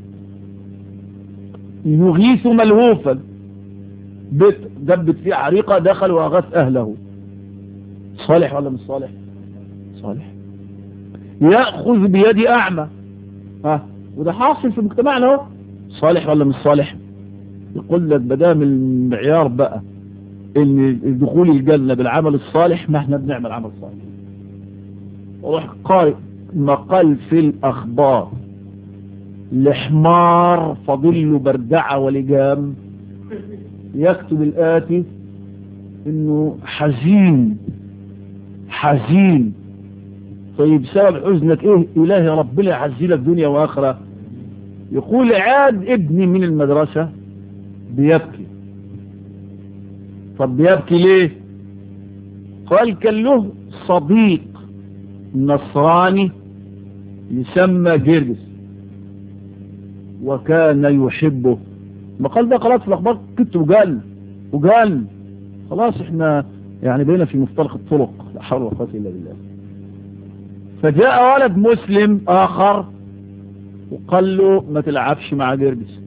يغيث ملهوفا، بيت دبت فيه عريقة دخل وأغاث أهله، صالح ولا مش صالح؟ صالح. يأخذ بيد أعمى، ها وده حاصل في مجتمعنا اهو، صالح ولا مش صالح؟ يقول لك بدام المعيار بقى ان دخول الجنة بالعمل الصالح، ما احنا بنعمل عمل صالح. وروح قارئ مقال في الأخبار لحمار فضل بردعة ولجام يكتب الآتي انه حزين حزين. طيب سبب حزنك ايه؟ الهي ربنا يعزلك دنيا واخرة. يقول عاد ابني من المدرسة بيبكي. طب بيبكي ليه؟ قال كان له صديق نصراني يسمى جرجس وكان يحبه. المقال ده قرأت في الأخبار كنت وقال وقال خلاص احنا يعني بينا في مفترق الطرق، لا حول ولا قوة إلا بالله. فجاء ولد مسلم آخر وقال له ما تلعبش مع جرجس.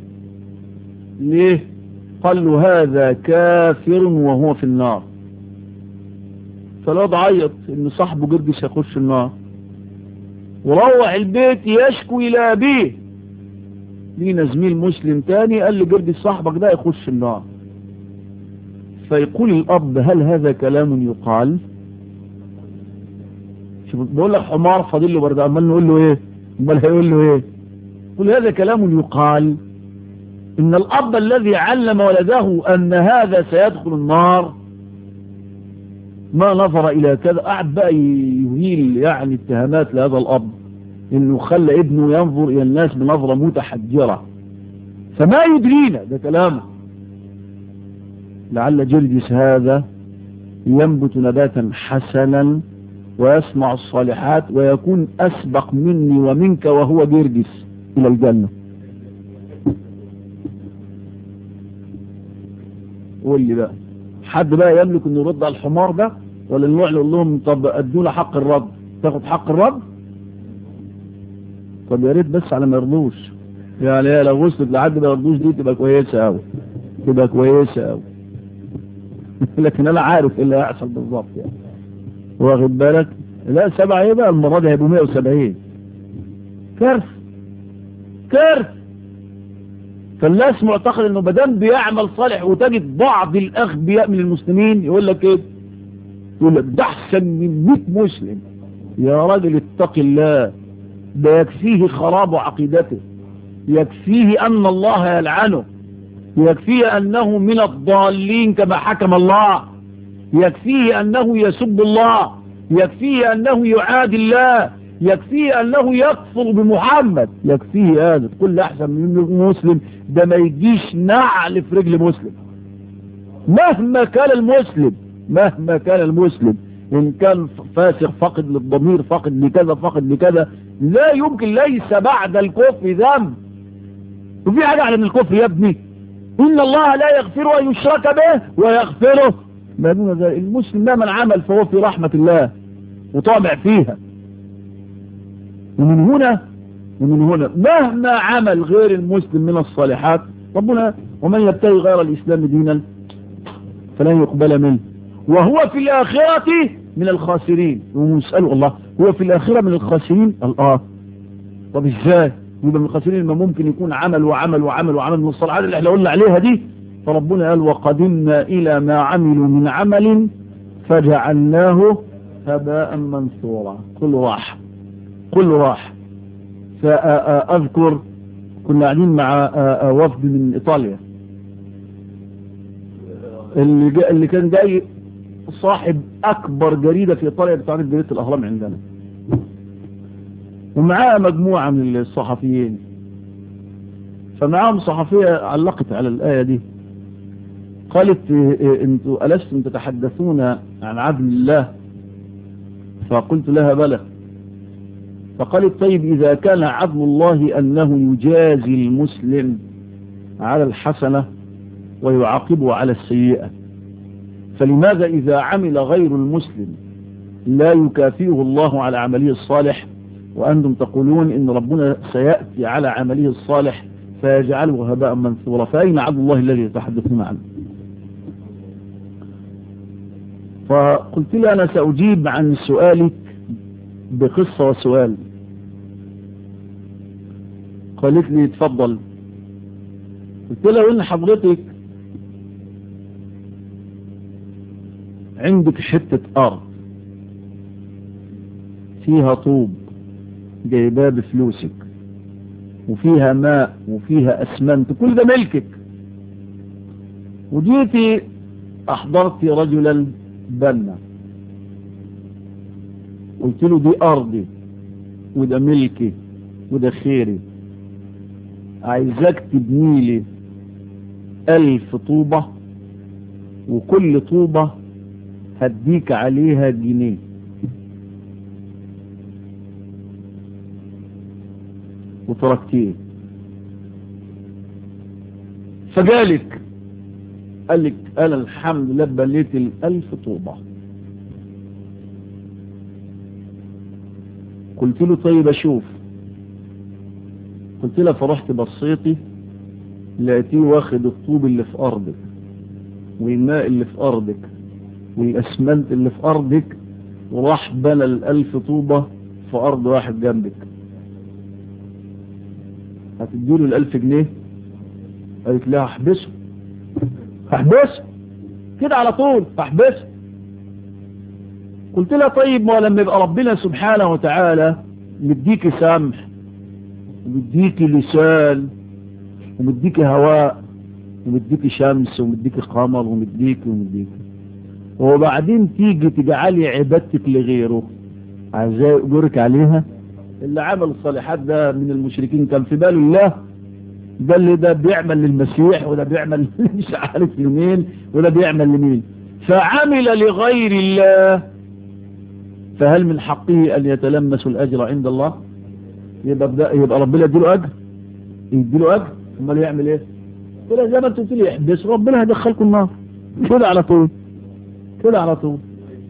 ليه؟ قال له هذا كافر وهو في النار. فالواد عيط ان صاحبه جرجس يخش النار، وروح البيت يشكو الى ابيه. لينا زميل مسلم تاني قال لي جرجس صاحبك ده يخش النار. فيقول الاب هل هذا كلام يقال؟ شوف بقول لك حمار فاضل له برد، امال نقول له ايه؟ امال هيقول له ايه؟ يقول هذا كلام يقال ان الاب الذي علم ولده ان هذا سيدخل النار ما نظر الى كذا، قعد بقى يهيل يعني اتهامات لهذا الاب انه خلى ابنه ينظر الى الناس بنظرة متحجرة. فما يدرينا ده كلامه. لعل جرجس هذا ينبت نباتا حسنا ويصنع الصالحات ويكون اسبق مني ومنك وهو جرجس الى الجنة. قول لي بقى حد بقى يملك انه يرد على الحمار ده، ولا نروح نقول لهم طب ادونا حق الرد؟ تاخد حق الرد؟ طب يا ريت بس على ما يرضوش. يعني لو وصلت لحد ما يردوش دي تبقى كويسة أوي، تبقى كويسة أوي. لكن أنا عارف إيه اللي هيحصل بالظبط يعني، واخد بالك؟ لا سبعة إيه بقى المرة دي هيبقوا مئة وسبعين. كارثة كارثة. فالناس معتقد إنه بدل بيعمل صالح، وتجد بعض الأغبياء من المسلمين يقول لك إيه؟ يقول لك ده أحسن من مئة مسلم. يا راجل اتق الله، ده يكفيه خراب عقيدته، يكفيه أن الله يلعنه، يكفيه أنه من الضالين كما حكم الله، يكفيه أنه يسب الله، يكفيه أنه يعادي الله، يكفيه أنه يكفر بمحمد، يكفيه هذا. كل أحسن من مسلم ده ما يجيش نعل في رجل مسلم مهما كان المسلم، مهما كان المسلم، إن كان فاسق فقد للضمير فقد لكذا فقد لكذا، لا يمكن. ليس بعد الكفر ذنب. وفي حاجة على من الكفر يا ابني؟ إن الله لا يغفر أن يشرك به ويغفره ما دون ذلك. المسلم مهما عمل فهو في رحمة الله وطامع فيها. ومن هنا ومن هنا مهما عمل غير المسلم من الصالحات ربنا، ومن يبتغي غير الإسلام دينا فلن يقبل منه وهو في الآخرة من الخاسرين. ومسأله الله هو في الآخرة من الخاسرين؟ الله. طب ازاي يبقى من الخاسرين؟ ما ممكن يكون عمل وعمل وعمل وعمل من الصالحات اللي احنا قلنا عليها دي. فربنا قال وقدمنا إلى ما عملوا من عمل فجعلناه هباء منثورا. كل راح كل راح. فأذكر كنا قاعدين مع وفد من إيطاليا، اللي, جا اللي كان جاي صاحب أكبر جريدة في إيطاليا بتعرف جريدة الأهرام عندنا، ومعاه مجموعة من الصحفيين. فمعاهم صحفية علقت على الآية دي، قالت انتوا ألستم تتحدثون عن عدل الله؟ فقلت لها بلى. فقالت طيب إذا كان عدل الله أنه يجازي المسلم على الحسنة ويعاقبه على السيئة، فلماذا إذا عمل غير المسلم لا يكافئه الله على عمله الصالح، وأنتم تقولون إن ربنا سيأتي على عمله الصالح فيجعله هباء منثورا؟ فأين عدل الله الذي يتحدثون عنه؟ فقلت لها أنا سأجيب عن سؤالك بقصة وسؤال. قالت لي اتفضل. قلت لها إن حضرتك عندك حتة أرض فيها طوب جايباه بفلوسك، وفيها ماء وفيها أسمنت، كل ده ملكك، وجيتي أحضرتي رجلا بنا قلت له دي أرضي وده ملكي وده خيري، عايزك تبني لي ألف طوبة وكل طوبة هديك عليها جنيه. وتركتيه. فجالك قال لك أنا الحمد لله بنيت الألف طوبة. قلت له طيب أشوف. قلت له فرحت بصيتي لقيتيه واخد الطوب اللي في أرضك والماء اللي في أرضك والأسمنت اللي في أرضك وراح بنى الألف طوبة في أرض واحد جنبك. هتديله الألف جنيه؟ قالت لها احبسه احبسه كده على طول احبسه. قلت لها طيب ما لما يبقى ربنا سبحانه وتعالى مديكي سمح ومديكي لسان ومديكي هواء ومديكي شمس ومديكي قمر ومديكي ومديكي وبعدين تيجي تجعلي عبادتك لغيره، عايزاه يأجرك عليها؟ اللي عمل الصالحات ده من المشركين كان في باله الله؟ ده اللي ده بيعمل للمسيح وده بيعمل مش عارف لمين وده بيعمل لمين، فعمل لغير الله، فهل من حقه أن يتلمس الأجر عند الله؟ يبقى, يبقى ربنا يديله أجر؟ يديله أجر؟ امال يعمل ايه؟ كده زي ما انت قلت لي احبس ربنا هيدخلكم النار كده على طول كده على طول.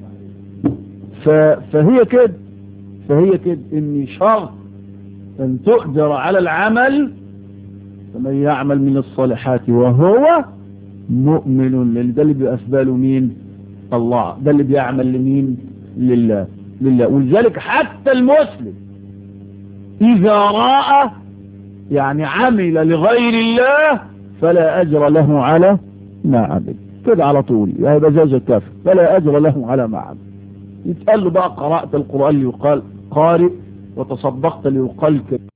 فهي كده فهي كده ان شرط ان تؤجر على العمل فمن يعمل من الصالحات وهو مؤمن، لأن ده اللي بيبقى في باله مين؟ الله. ده اللي بيعمل لمين؟ لله. لله. ولذلك حتى المسلم إذا رأى يعني عمل لغير الله فلا أجر له على ما عمل، كده على طول يعني بجاز الكافر، فلا أجر له على ما عمل. يتقال له بقى قرأت القرآن ليقال قارئ، وتصدقت ليقال